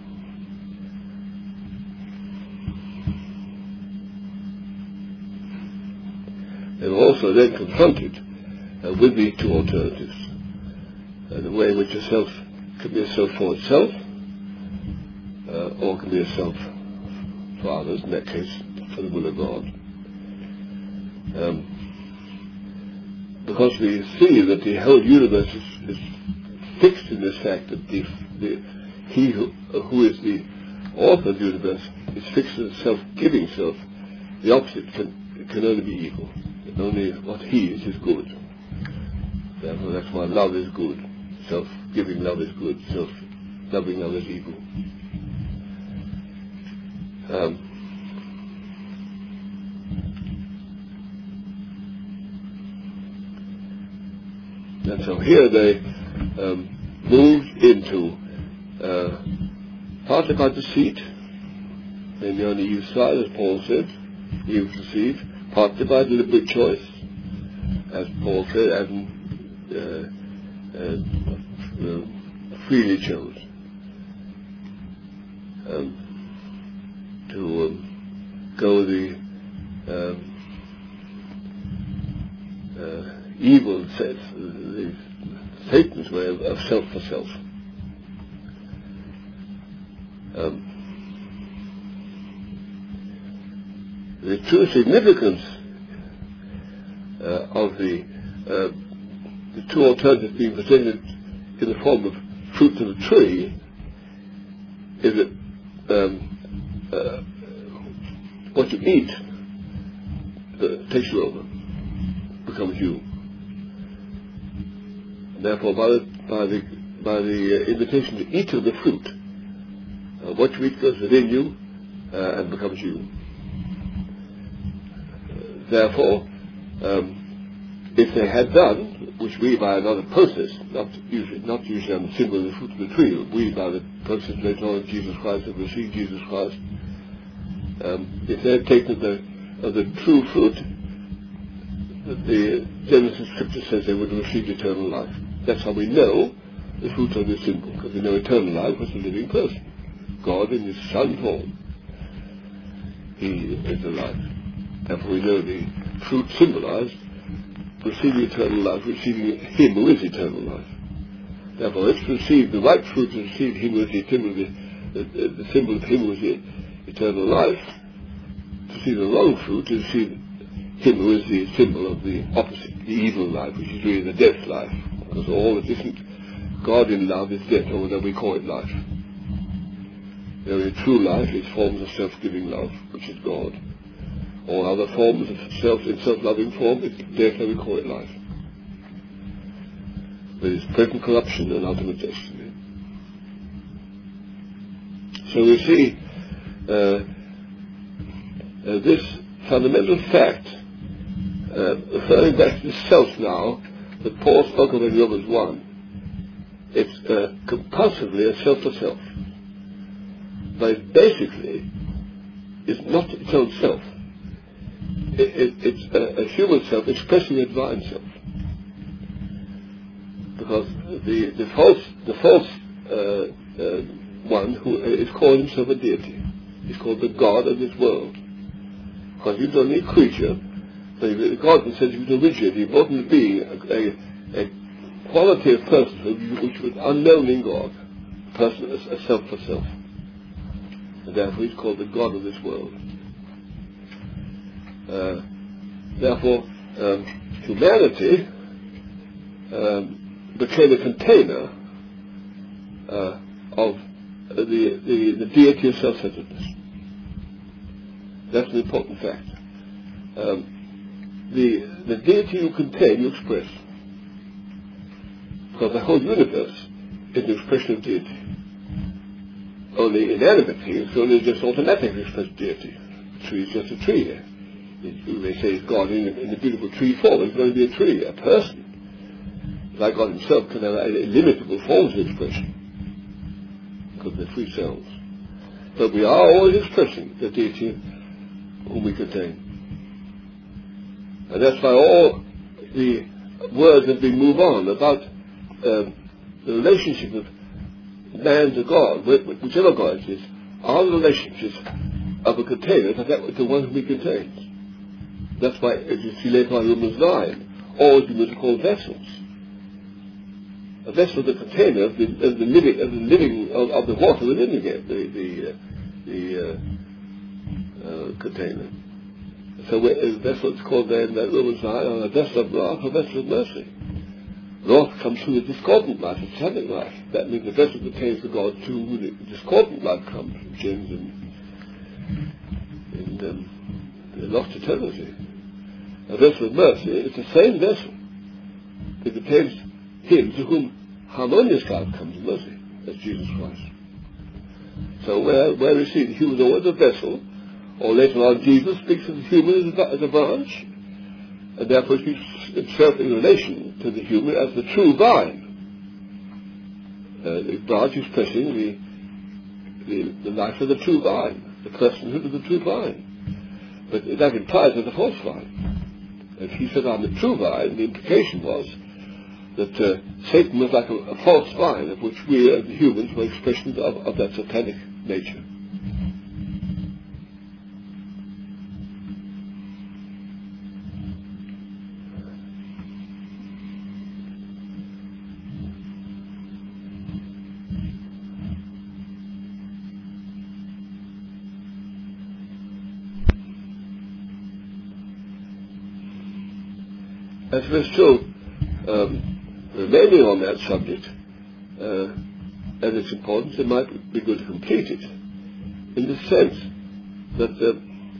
They were also then confronted uh, with these two alternatives. Uh, the way in which a self can be a self for itself, uh, or can be a self for others, in that case, for the will of God. Um, because we see that the whole universe is, is fixed in this fact that the, the, he who, uh, who is the author of the universe is fixed in self-giving self. The opposite can, can only be evil, and only what he is is good. Therefore, that's why love is good. Self-giving love is good. Self-loving love is evil. Um, and so here they um, moved into uh, partly by deceit, mainly on the Eve's side, as Paul said. Eve was deceived, partly by deliberate choice. as Paul said, as uh, uh, uh, freely chose um, to um, go the um, uh, evil sense, the Satan's way of, of self for self. Um, the true significance uh, of the uh, the two alternatives being presented in the form of fruits of a tree is that um, uh, what you eat uh, takes you over, becomes you. And therefore, by the by the by the uh, invitation to eat of the fruit, uh, what you eat goes within you uh, and becomes you. Therefore, um, if they had done, which we by another process, not usually, not usually on the symbol of the fruit of the tree, we by the process later on of Jesus Christ, have received Jesus Christ, um, if they had taken the, of the true fruit, the Genesis scripture says they would have received eternal life. That's how we know the fruit of the symbol, because we know eternal life was a living person. God in his Son form. He is alive. Therefore we know the fruit symbolized receiving eternal life, receiving him who is eternal life. Therefore let's receive the right fruit to receive him who is the, eternal, the, the, the symbol of him who is the eternal life. To see the wrong fruit to receive him who is the symbol of the opposite, the evil life, which is really the death life. Because all that isn't God in love is death, or whether we call it life. The only true life is forms of self-giving love, which is God. All other forms of self in self-loving form, it's therefore we call it life. With its present corruption and ultimate destiny. So we see uh, uh, this fundamental fact, uh, referring back to the self now, that Paul spoke of in Romans one. It's uh, compulsively a self to self. But it basically is not its own self. It, it, it's a, a human self expressing a divine self, because the the false the false uh, uh, one who is calling himself a deity is called the God of this world, because he's only a creature. So God says he was originally, he wasn't being a, a, a quality of personhood which was unknown in God, person a, a self for self, and therefore he's called the God of this world. Uh, therefore, um, humanity um, became a container uh, of the, the, the deity of self-centeredness. That's an important fact. Um, the, the deity you contain, you express. Because the whole universe is an expression of deity. Only inanimate things can only just automatically express deity. A tree is just a tree here. You may say it's God in, in a beautiful tree form. It's going to be a tree, a person. Like God himself can have illimitable forms of expression, because they're free selves. But we are always expressing the deity whom we contain. And that's why all the words that we move on about um, the relationship of man to God, whichever God it is, are the relationships of a container to that the one whom he contains. That's why, as you see later on in Romans nine, all humans are called vessels. A vessel is a container of the, of the living, of the living of, of the water we're living in, the the, uh, the uh, uh, container. So a vessel is called there in that Romans nine, a vessel of wrath, a vessel of mercy. Wrath comes through the discordant life, the satanic life. That means the vessel contains the God too, when the discordant life comes from sins and, and um, the lost eternity. A vessel of mercy is the same vessel that contains him to whom harmonious life comes in mercy. That's Jesus Christ. So where, where we see the human is always a vessel, or later on Jesus speaks of the human as a, as a branch, and therefore speaks himself in relation to the human as the true vine. Uh, the branch expressing the, the, the life of the true vine, the personhood of the true vine. But that implies there's a false vine. If he said, I'm the true vine, the implication was that uh, Satan was like a, a false vine, of which we as humans were expressions of, of that satanic nature. As we're still um, remaining on that subject, uh, and its importance, it might be good to complete it in the sense that the,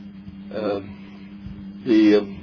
um, the um,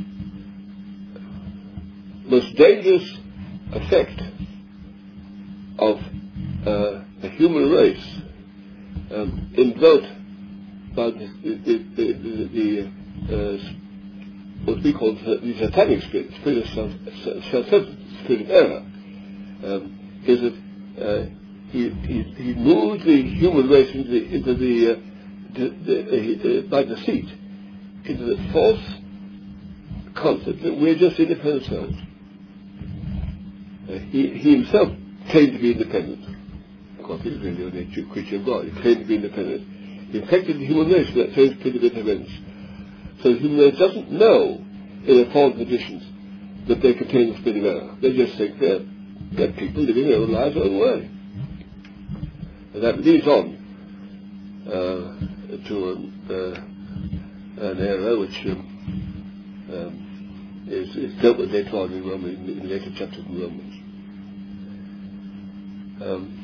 most dangerous effect of uh, the human race, um, invoked by the, the, the, the, the uh, what we call the, the satanic spirit, the spirit of self-centeredness, the spirit of error, um, is that uh, he, he, he moves the human race into the, into the, uh, the, the uh, by deceit, into the false concept that we're just independent selves. Uh, he, he himself claimed to be independent. Of course, he was really only a creature of God. He claimed to be independent. He infected the human race with that same spirit of independence. So the human race doesn't know, in their fallen conditions, that they contain the spirit of error. They just think they're, they're people living their own lives their own way. And that leads on uh, to an, uh, an error which um, um, is, is dealt with later on in, Roman, in later chapters in Romans. Um,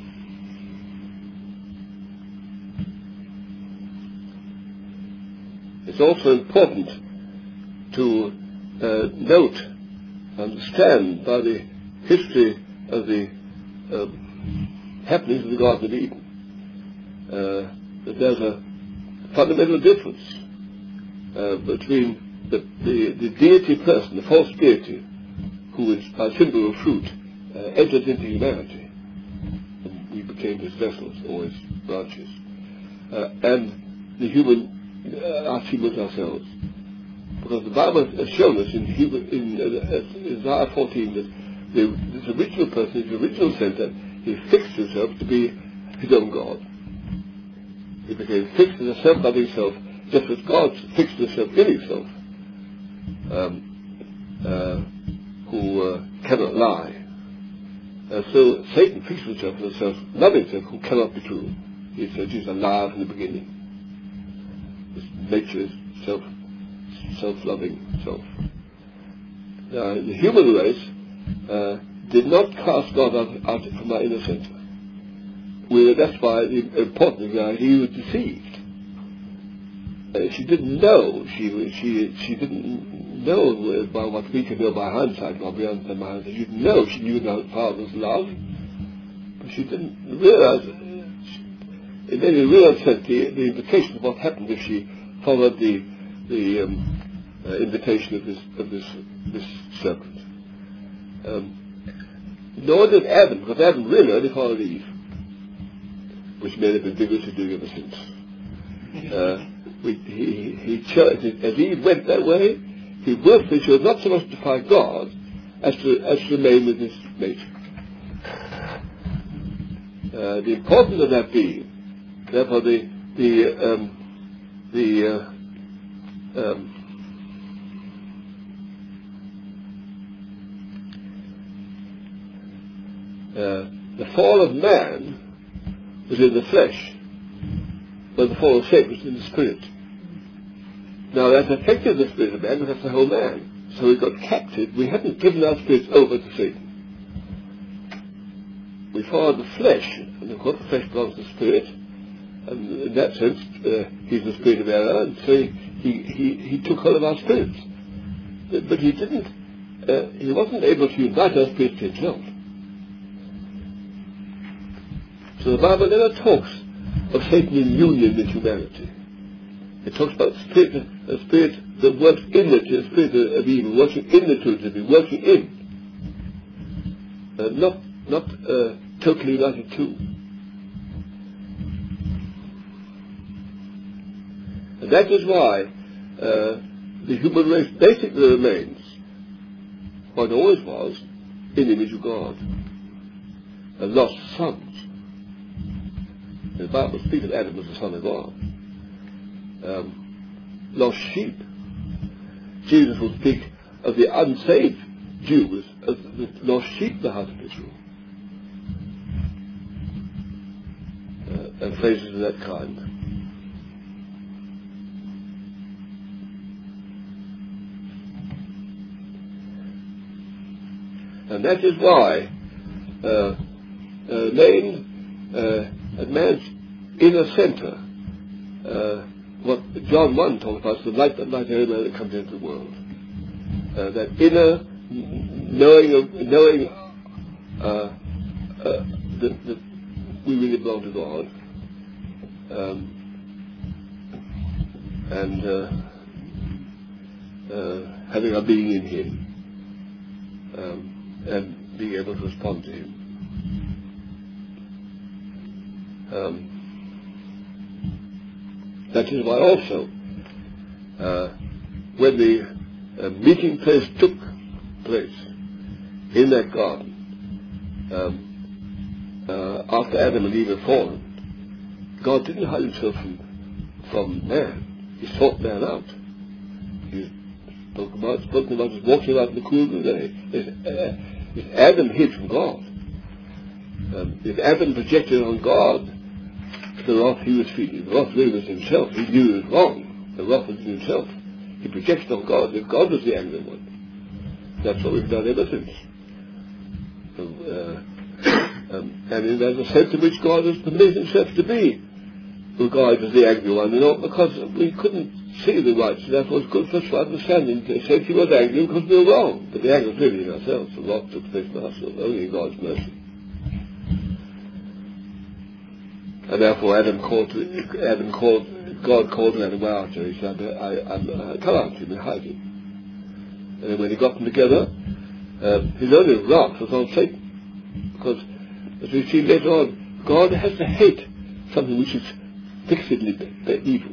It's also important to uh, note, understand by the history of the uh, happenings of the Garden of Eden, uh, that there's a fundamental difference uh, between the, the, the deity person, the false deity, who is by symbol of fruit, uh, entered into humanity, and we became his vessels or his branches, uh, and the human Uh, us humans ourselves, because the Bible has shown us in, human, in uh, Isaiah fourteen that the, this original person, his original center, he fixed himself to be his own God. He became fixed as a self-loving self, just as God fixed himself in himself, um, uh, who uh, cannot lie. Uh, so Satan fixed himself as a self-loving self who cannot be true. He said he's a liar from the beginning. His nature is self, self-loving self. Now, the human race uh, did not cast God out, out from our inner center. We, that's why the important thing is he was deceived. Uh, she didn't know. She she she didn't know by what we can know by hindsight, what we understand by hindsight. She didn't know. She knew the Father's love, but she didn't realize. In any real sense, the, the implication of what happened if she followed the the um, uh, invitation of this of this this serpent. Um, nor did Adam, because Adam really only followed Eve, which made have been vigorously doing ever since. Uh, we, he he chose, as Eve went that way, he worked for sure not so much to defy God as to as to remain with his nature. Uh, the importance of that being. Therefore, the the um, the uh, um, uh, the fall of man was in the flesh, but the fall of Satan was in the spirit. Now that affected the spirit of man, because that's the whole man. So we got captive. We hadn't given our spirits over to Satan. We followed the flesh, and of course the flesh belongs to the spirit. And in that sense, uh, he's the spirit of error, and so he, he, he took hold of our spirits. But he didn't, uh, he wasn't able to unite our spirits to himself. So the Bible never talks of Satan in union with humanity. It talks about the spirit, a spirit that works in the a spirit of evil, working in the truth of evil, working in. Uh, not, not uh, totally united to. And that is why uh, the human race basically remains what always was, in the image of God. And lost sons. The Bible speaks of Adam as the son of God. Um, lost sheep. Jesus will speak of the unsaved Jews as the lost sheep of the house of Israel. Uh, and phrases of that kind. And that is why uh, uh, laying uh, at man's inner center, uh, what John one talks about, is the light that lights every man that comes into the world. Uh, that inner knowing of knowing uh, uh, that, that we really belong to God, um, and uh, uh, having our being in Him. Um, and being able to respond to Him. Um, that is why also, uh, when the uh, meeting place took place in that garden, um, uh, after Adam and Eve had fallen, God didn't hide Himself from, from man. He sought man out. He spoke about, spoken about his walking out in the cool of the day. If, uh, if Adam hid from God, um, if Adam projected on God the wrath he was feeling, the wrath really was himself. He knew it was wrong. The wrath was in himself. He projected on God if God was the angry one. That's what we've done ever since. Um, uh, um, and there's a sense in which God has permitted Himself to be regarded as the angry one, you know, because we couldn't see the rights, and therefore it's good for us to understand him. They said He was angry because we were wrong, but the anger was really in ourselves. The wrath took place in ourselves, only in God's mercy. And therefore Adam called to, Adam called, God called to Adam out, and he said, I, I, I come out to him and hide him. And then when he got them together, um, his only wrath was on Satan. Because, as we see later on, God has to hate something which is fixedly evil.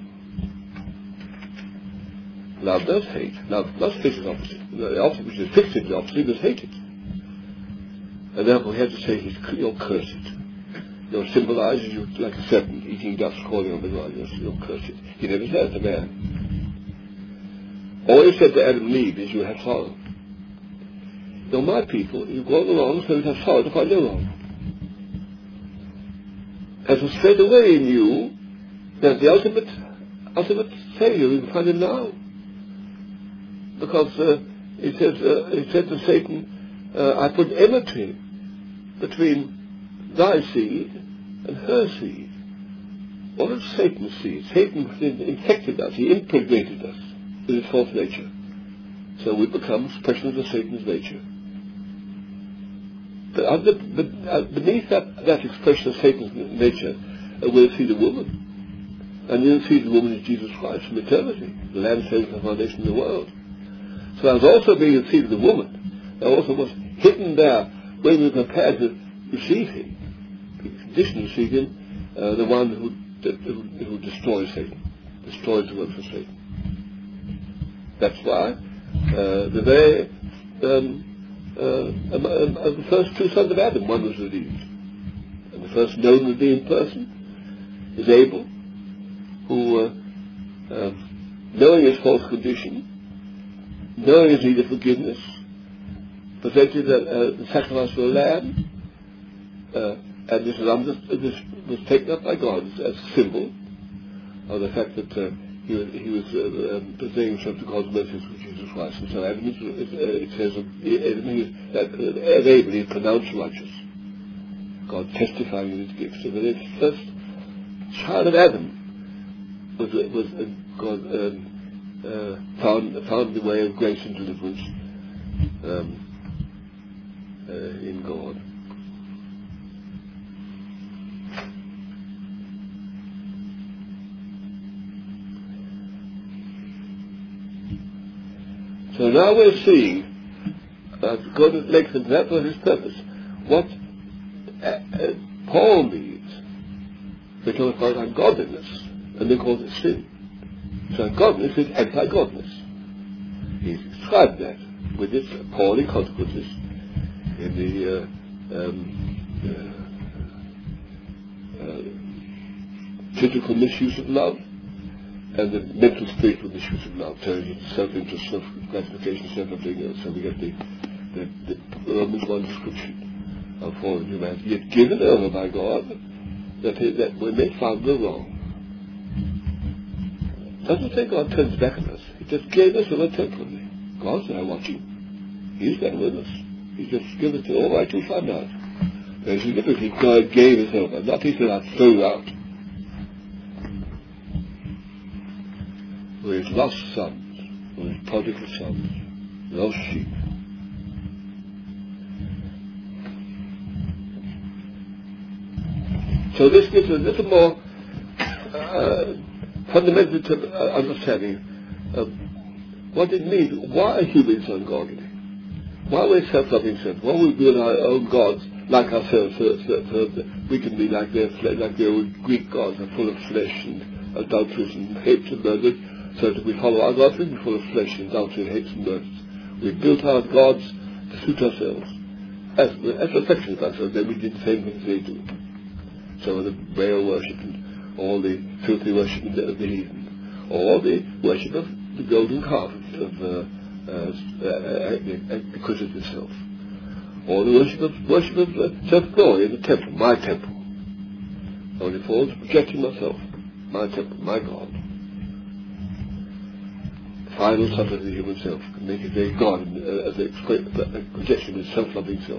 Love does hate. Love does hate the opposite. The opposite which is fixedly opposite is hated. And therefore he had to say, he's, you're cursed. You're symbolized as you like a serpent eating dust, crawling on the ground. You're, you're cursed. He never said to man. All he said to Adam and Eve is, you have sorrow. You're my people. You've gone along, so you have sorrow to find no wrong. And so straight away in you, there's the ultimate, ultimate failure. You can find Him now. Because uh, he said, uh, he said to Satan, uh, I put enmity between thy seed and her seed. What is Satan's seed? Satan infected us. He impregnated us with his false nature. So we become expressions of Satan's nature. But under, but, uh, beneath that, that expression of Satan's nature, uh, we'll see the woman. And you'll see the woman is Jesus Christ from eternity, the Lamb slain from the foundation of the world. So as also being the seed of the woman, there also was hidden there when we were prepared to receive Him, the condition to receive Him, uh, the one who, who, who destroys Satan, destroys the work of Satan. That's why uh, the very um, uh, um, uh, the first two sons of Adam, one was redeemed. And the first known redeemed person is Abel, who, uh, uh, knowing his false condition, knowing his need of forgiveness, presented a, uh, the sacrifice of a lamb, uh, and this lamb was, this was taken up by God as, as a symbol of the fact that uh, he was, he was uh, um, presenting himself to God's mercy through Jesus Christ. And so Adam is, uh, it says of that uh, as Abel he is pronounced righteous, God testifying in His gifts. So the first child of Adam was, was uh, God um, Uh, found found the way of grace and deliverance um, uh, in God. So now we're seeing, uh, God has lengthened that for His purpose, what uh, uh, Paul means. They talk about ungodliness, and they call it sin. So ungodliness is anti-godness. He's described that. with its appalling consequences in the uh, um, uh, uh, physical misuse of love and the mental spiritual misuse of love, turning into self-interest, self-gratification, self-everything else. So we get the, the, the Romans one description of fallen humanity, yet given over by God, that, it, that when they found the wrong, doesn't say God turns back on us. He just gave us over temporarily. God's there watching. He's there with us. He just gives us all right, you'll find out. Very significantly, God gave us over. Not he said, I'll throw you out. With his lost sons, with his prodigal sons, lost sheep. So this gives a little more uh, fundamental to, uh, understanding of what it means. Why are humans ungodly? Why are we self-loving self? Why we build our own gods like ourselves so, so, so that we can be like their like the old Greek gods, are full of flesh and adulteries and hates and murders? So that we follow our gods, we be full of flesh and adultery and hates and murders. We built our gods to suit ourselves. As, as reflections of ourselves, then we did the same things they do. So the Baal worship and all the filthy worship of the, the heathen, or the worship of the golden calf of uh, uh, uh, the Christ itself, or the worship of worship of uh, self-glory in the temple, my temple. Only falls projecting myself, my temple, my God. Final suffering of the human self can make it very God uh, as a projection of self-loving self,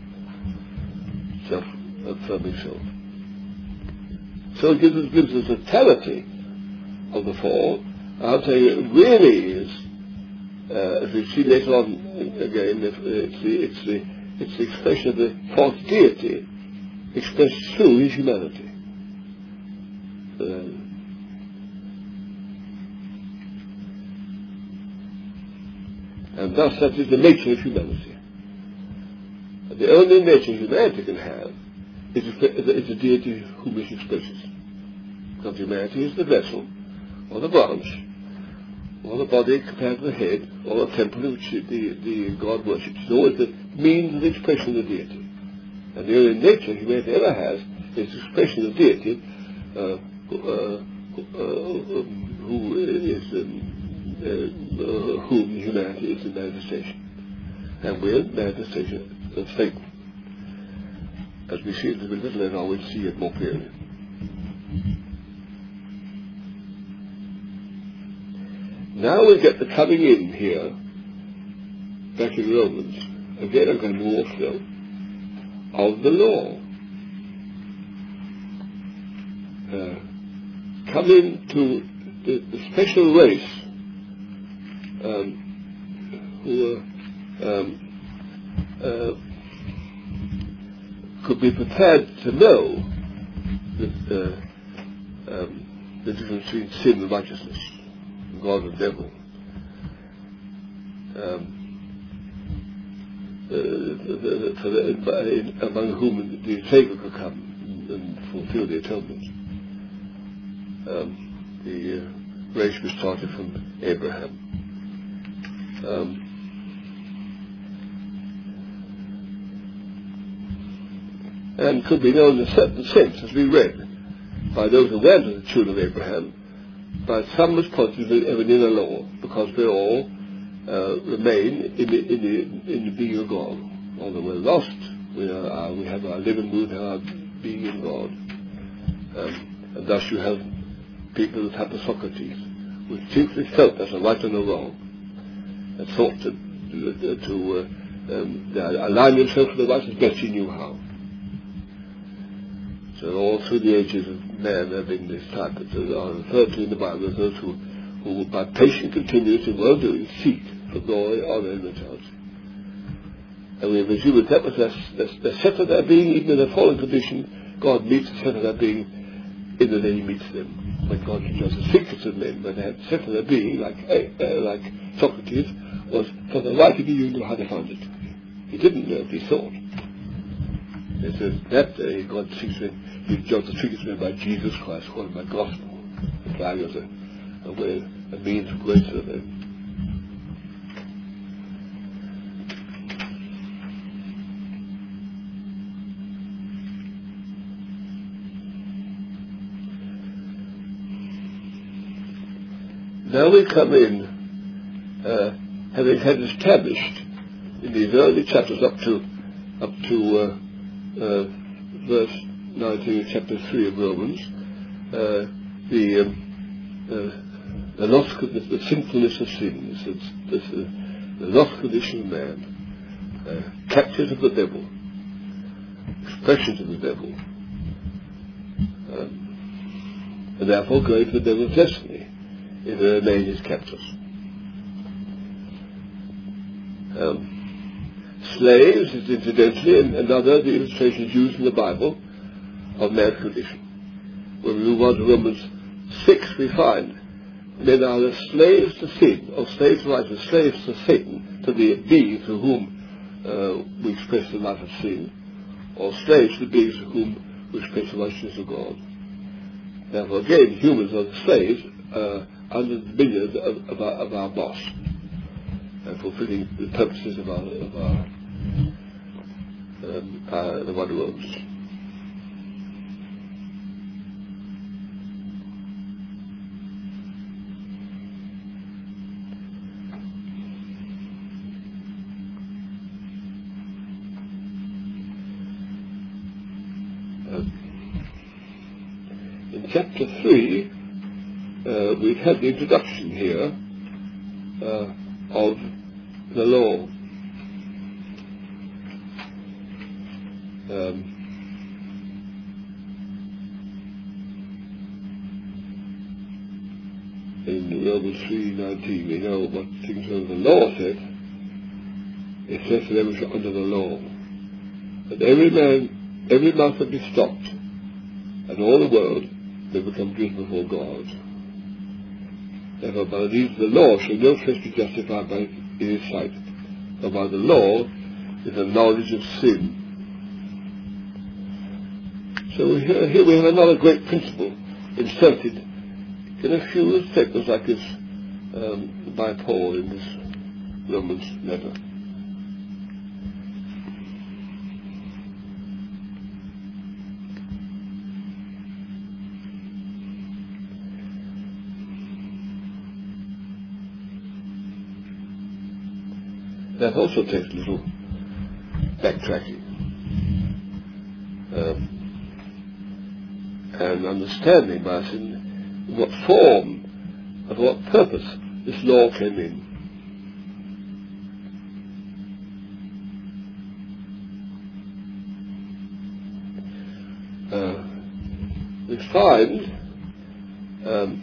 self-affirming self. So it gives us, gives us a totality of the fall. I'll tell you, it really is, uh, as we see later on again, it's the, it's the, it's the expression of the false deity expressed through his humanity. Uh, and thus that is the nature of humanity. The only nature humanity can have is a, is a deity whom it expresses. Because humanity is the vessel, or the branch, or the body compared to the head, or the temple in which the, the God worships. It's always the means of expression of the deity. And the only nature humanity ever has is the expression of deity, uh, uh, uh, who is um, uh, uh, whom humanity is the manifestation. And we're the manifestation of Satan. As we see it a little bit later on, we'll see it more clearly. Now we get the coming in here, back in Romans. Again, I'm going to move off now, of the law. Uh, coming to the, the special race um, who are um, uh, could be prepared to know that, uh, um, the difference between sin and righteousness, God and devil, um, uh, the, the, for the, in, among whom the Savior could come and fulfill the atonement. Um, the uh, race was started from Abraham. Um, and could be known in a certain sense, as we read, by those who went to the children of Abraham, by some responsibility of an inner law, because they all uh, remain in the, in, the, in the being of God. Although we're lost, we, are, uh, we have our living mood, our being in God. Um, and thus you have people that have the Socrates, who simply felt as a right and a wrong, and thought to, to, to uh, um, align himself with the right as best he knew how. So all through the ages of man there have been this type that are referred to in the Bible as those who, who by patient continuance in well-doing seek for glory, honor, and immortality. And we resume that that was the, the, the set of their being, even in their fallen condition. God meets the set of their being in the day he meets them. When God reveals the secrets of men, when they had set of their being, like uh, like Socrates, was for the right of you, you knew how they found it. He didn't know if he thought. It says that day God seeks men, he judged the secrets men by Jesus Christ, called by gospel, the value as a, a way, a means of grace to them. Now we come in, uh, having had established in these early chapters up to up to uh, uh, verse nineteen of chapter three of Romans, uh, the um, uh, the lost, the, the sinfulness of sin, this, this, uh, the lost condition of man, uh, captives of the devil, expressions of the devil, um, and therefore going to the devil's destiny if they remain his captors. Um, slaves is incidentally and another the illustrations used in the Bible of man's condition. When we move on to Romans six, we find men are either slaves to sin, or slaves to life, slaves to Satan, to the being to whom uh, we express the life of sin, or slaves to the beings to whom we express the righteousness of God. Therefore, again, humans are the slaves uh, under the dominion of, of, our, of our boss, and fulfilling the purposes of our, of our, um, our the one who owns. In chapter three, uh, we've had the introduction here uh, of the law. Um, in Romans three nineteen, we know what things under the law said. It says that they were under the law, that every man, every mouth would be stopped, and all the world may become guilty before God. Therefore, by these the law shall no flesh be justified by in his sight, for by the law is the knowledge of sin. So here, here we have another great principle inserted in a few statements like this um, by Paul in this Romans letter. That also takes a little backtracking um, and understanding by us in what form and for what purpose this law came in. Uh, we find um,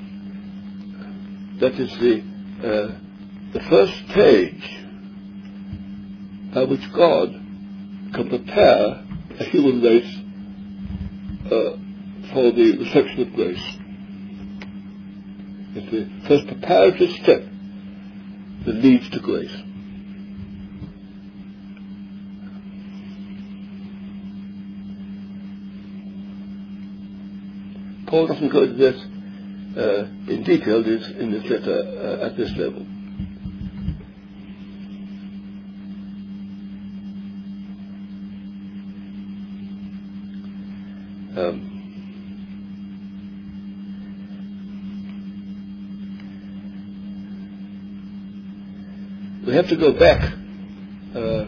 that is the uh, the first stage by which God can prepare a human race uh, for the reception of grace. It's the first preparatory step that leads to grace. Paul doesn't go into this uh, in detail this, in this letter uh, at this level. Um, we have to go back uh, uh,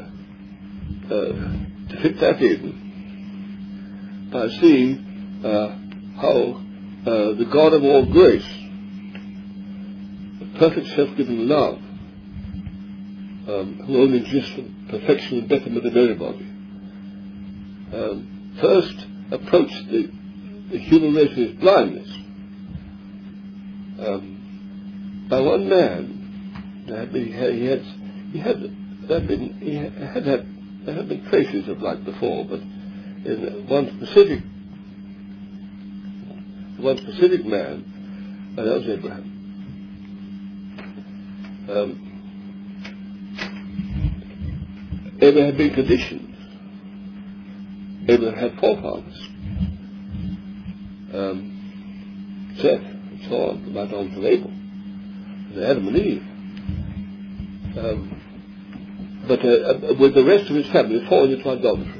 to fit that in by seeing uh, how uh, the God of all grace, the perfect self-giving love, um, who only exists for perfection and betterment of everybody, um, first approached the, the human race in its blindness um, by one man. There had been, he had he had, he had there had been he had, had there had been traces of light before, but in one specific one specific man, and that was Abraham. Um, Abraham had been conditioned. Abraham had forefathers. Um, Seth, and so on, right on to Abel, and Adam and Eve. Um, but uh, with the rest of his family falling into idolatry.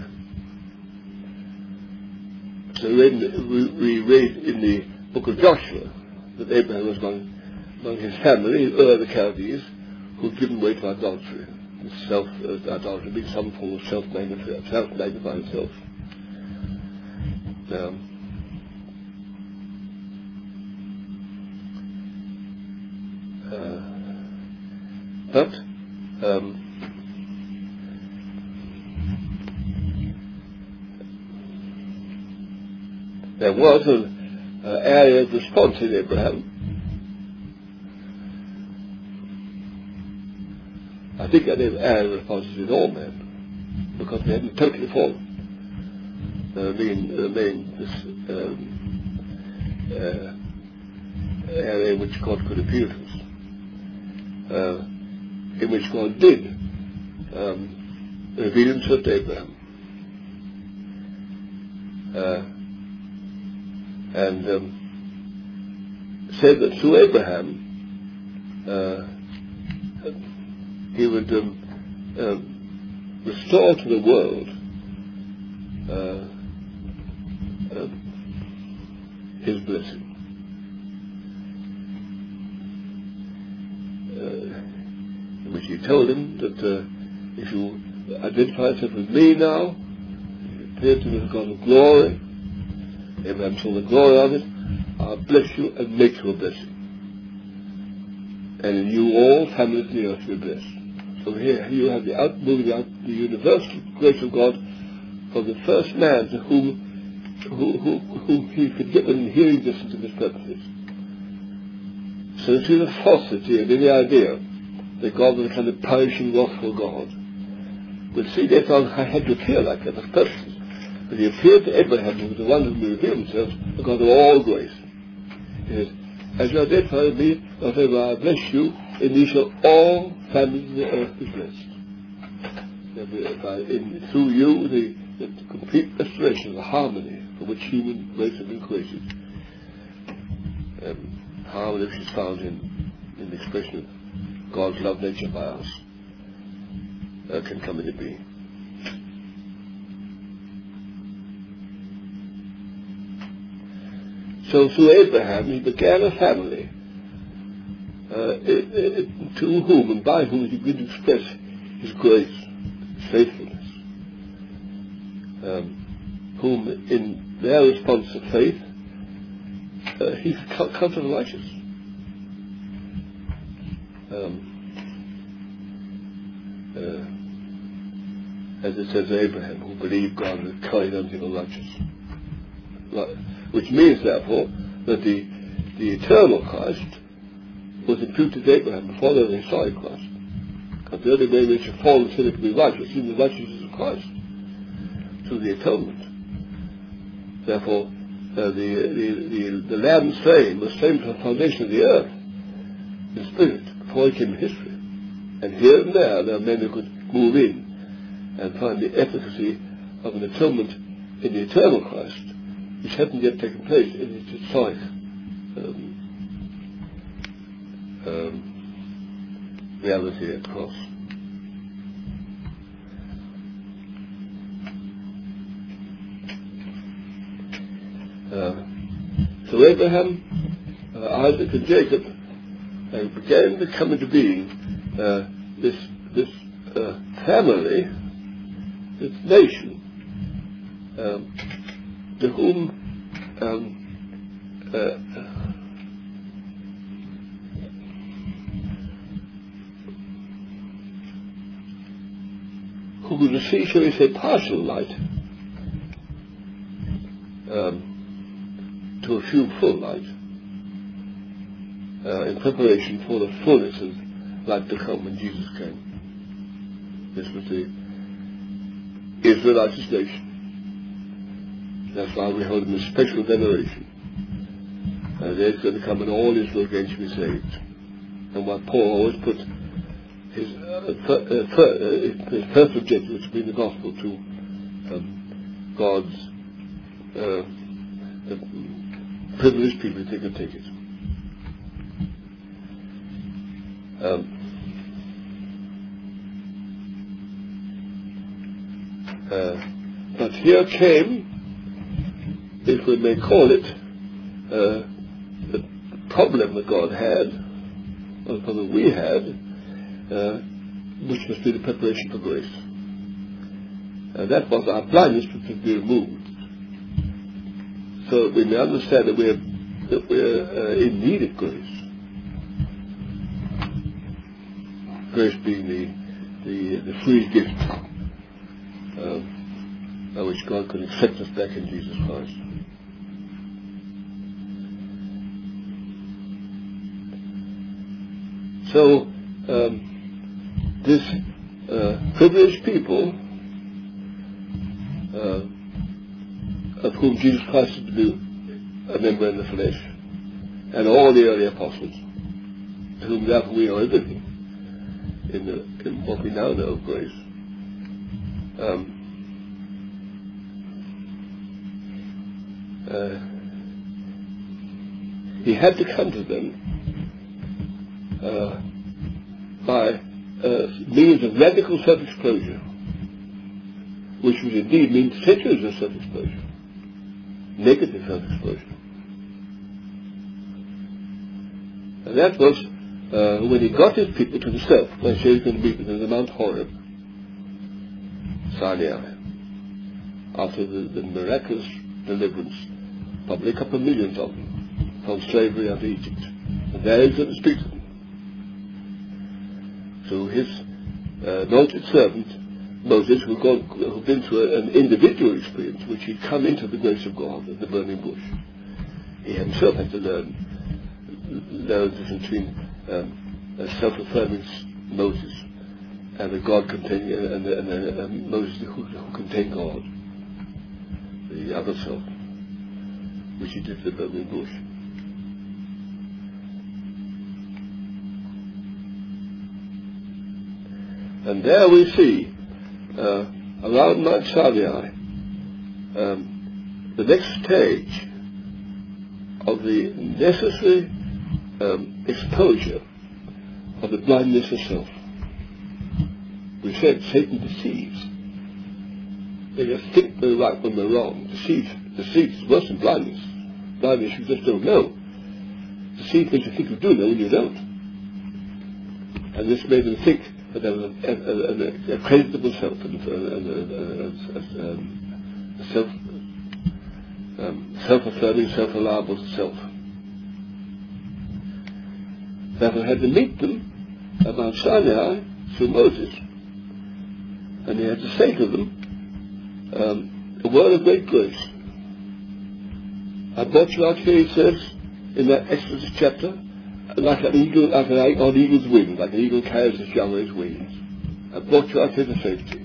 So we read, in the, we, we read in the book of Joshua that Abraham was going, among his family, Ur the Chaldees, who'd given way to idolatry. Self uh, idolatry being some form of self-magnifying self magnifying self. Um, uh, but um, there was an uh, area of response in Abraham. I think that area of response is in all men, because we hadn't totally fallen. There remained, there remained this um, uh, area in which God could appeal to us, uh, in which God did um, reveal himself to Abraham. Uh, and um, said that through Abraham uh, he would um, um, restore to the world uh, uh, his blessing. Uh, in which he told him that uh, if you identify yourself with me now, you appear to me as God of glory, Abraham saw the glory of it, I'll bless you and make you a blessing. And in you all families in the earth will be blessed. So here you have the outmoving out the universal grace of God from the first man to whom who, who, who he could give an hearing distance of his purposes. So that there's a falsity of any idea that God was a kind of punishing, wrathful God. We'll see later on how he had to appear like that as person. But he appeared to Abraham, who was the one who revealed himself, the God of all grace. He says, as you identify with me, whatever I bless you, in these shall all families of the earth be blessed. By, in, through you, the, the complete restoration, the harmony for which human race has been created. Um, harmony which is found in, in the expression of God's love nature by us, uh, can come into being. So through Abraham he began a family uh, it, it, to whom and by whom he began to express his grace, his faithfulness, um, whom in their response to faith uh, he counted righteous. Um, uh, as it says Abraham, who believed God and carried unto him righteous. Which means, therefore, that the, the eternal Christ was imputed to Abraham before they ever saw Christ. Because the only way in which a fallen sinner can be righteous is the righteousness of Christ, through the atonement. Therefore, uh, the, the, the, the Lamb slain was slain to the foundation of the earth, in spirit, before he came in history. And here and there, there are men who could move in and find the efficacy of an atonement in the eternal Christ, which hadn't yet taken place in its historic um, um, reality at the cross. Uh, so Abraham, uh, Isaac and Jacob uh, began to come into being uh, this, this uh, family, this nation, um, to whom um, uh, who could receive, shall we say, partial light um, to a few full light uh, in preparation for the fullness of light to come when Jesus came. This was the Israelite nation. That's why we hold him in special veneration. Uh, there's going to come and all Israel again shall be saved. And why Paul always put his, uh, fir- uh, fir- uh, his first objective, which would be the gospel, to um, God's uh, uh, privileged people who can take it. Um, uh, but here came, if we may call it, uh, the problem that God had on the problem we had, uh, which must be the preparation for grace. And that was our blindness which must be removed. So we may understand that we're, that we're uh, in need of grace. Grace being the, the, the free gift um, by which God can accept us back in Jesus Christ. So, um, this uh, privileged people, uh, of whom Jesus Christ is to be a member in the flesh, and all the early apostles, to whom therefore we are living in, the, in what we now know of grace. Um, uh, he had to come to them uh, by uh, means of radical self-exposure, which would indeed mean centuries of self-exposure, negative self-exposure. And that was uh, when he got his people to himself, when he was going to meet with them at Mount Horeb, Sinai, after the, the miraculous deliverance, probably a couple of millions of them, from slavery out of Egypt. And there he was going to speak to them. So his uh, anointed servant, Moses, who had been through an individual experience, which he'd come into the grace of God at the burning bush. He himself had to learn, learn the difference between um, a self-affirming Moses and a God containing, and, and, and, and Moses who, who contained God, the other self, which he did at the burning bush. And there we see, uh, around Mount Sinai, um, the next stage of the necessary um, exposure of the blindness of self. We said Satan deceives. They just think they're right when they're wrong. Deceit, deceit is worse than blindness. Blindness you just don't know. Deceit makes you think you do know when you don't. And this made them think that there was a, a, a, a creditable self and a, a, a, a, um, a self, um, self-affirming, self-reliable self. Therefore, had to meet them at Mount Sinai through Moses, and he had to say to them, um, a word of great grace. I brought you out here, he says, in that Exodus chapter, like an eagle, like an, on eagle's wings, like an eagle carries its young on its wings. I brought you out here to safety.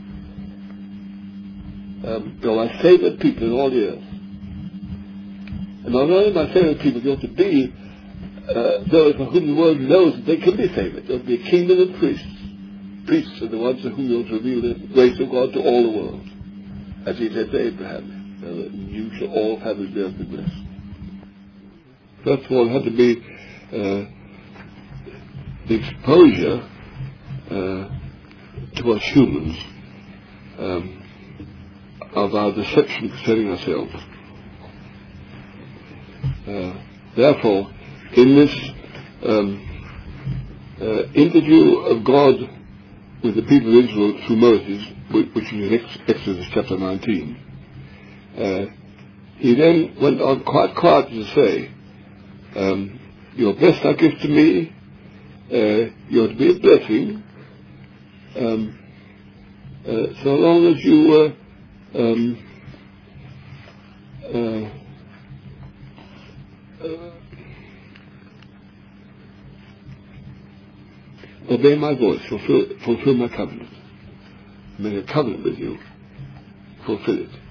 Um, you're my favourite people in all the earth. And not only my favourite people, you ought to be uh, those for whom the world knows that they can be favoured. You ought to be a kingdom of priests. Priests are the ones to whom you ought to reveal the grace of God to all the world. As he said to Abraham, uh, you shall all have the earth be blessed. First of all, it had to be uh, the exposure uh, to us humans um, of our deception concerning ourselves. Uh, therefore, in this um, uh, interview of God with the people of Israel through Moses, which is in Exodus chapter nineteen, uh, he then went on quite quietly to say, um, your best I give to me, uh, you're to be a blessing, um, uh, so long as you uh, um, uh, uh, obey my voice, fulfill, fulfill my covenant. Make a covenant with you, fulfill it.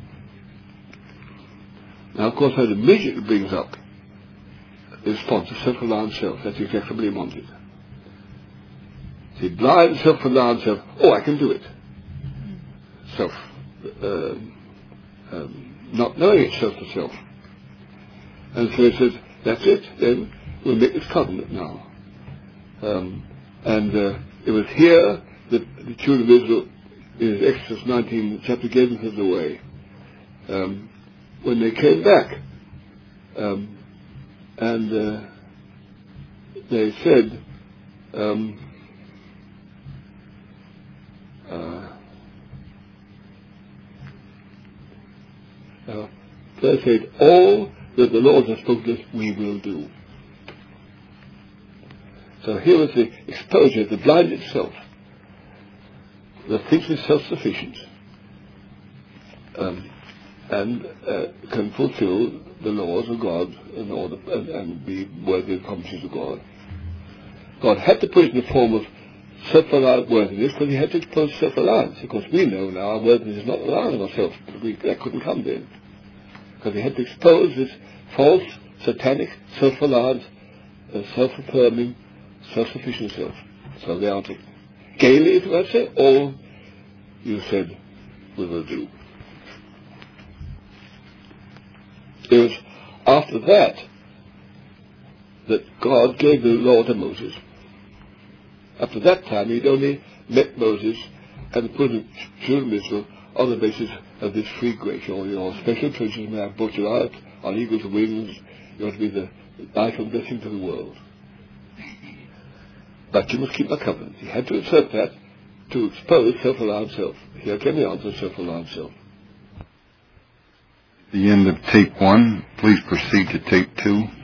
Now, of course, that immediately brings up the response of self-reliant self. That's exactly what he wanted. See, blind self-reliant self, oh, I can do it. Self, uh, um, not knowing itself to self. And so he says, that's it, then we'll make this covenant now. Um, and uh, it was here that the children of Israel, in Exodus nineteen chapter, gave themselves away. Um, when they came back, um, and uh, they said, Um, uh, uh, they said, all that the Lord has spoken to us, we will do. So here is the exposure, the blind itself, that thinks it's self-sufficient, um, and uh, can fulfill the laws of God in order, and, and be worthy of the promises of God. God had to put it in the form of self-reliant worthiness because he had to expose self-reliance. Of course, we know now our worthiness is not reliant on ourselves. We, that couldn't come then. Because he had to expose this false, satanic, self-reliant, uh, self-affirming, self-sufficient self. So the answer, gaily, if I say, all you said we will do. It was after that that God gave the law to Moses. After that time, he'd only met Moses and put the children of Israel on the basis of this free grace. You know, you know special treasures may have brought you out on eagle's wings. You ought to be the life and blessing to the world. But you must keep my covenant. He had to accept that to expose self-reliant self. Here came the answer, self-reliant self. The end of tape one. Please proceed to tape two.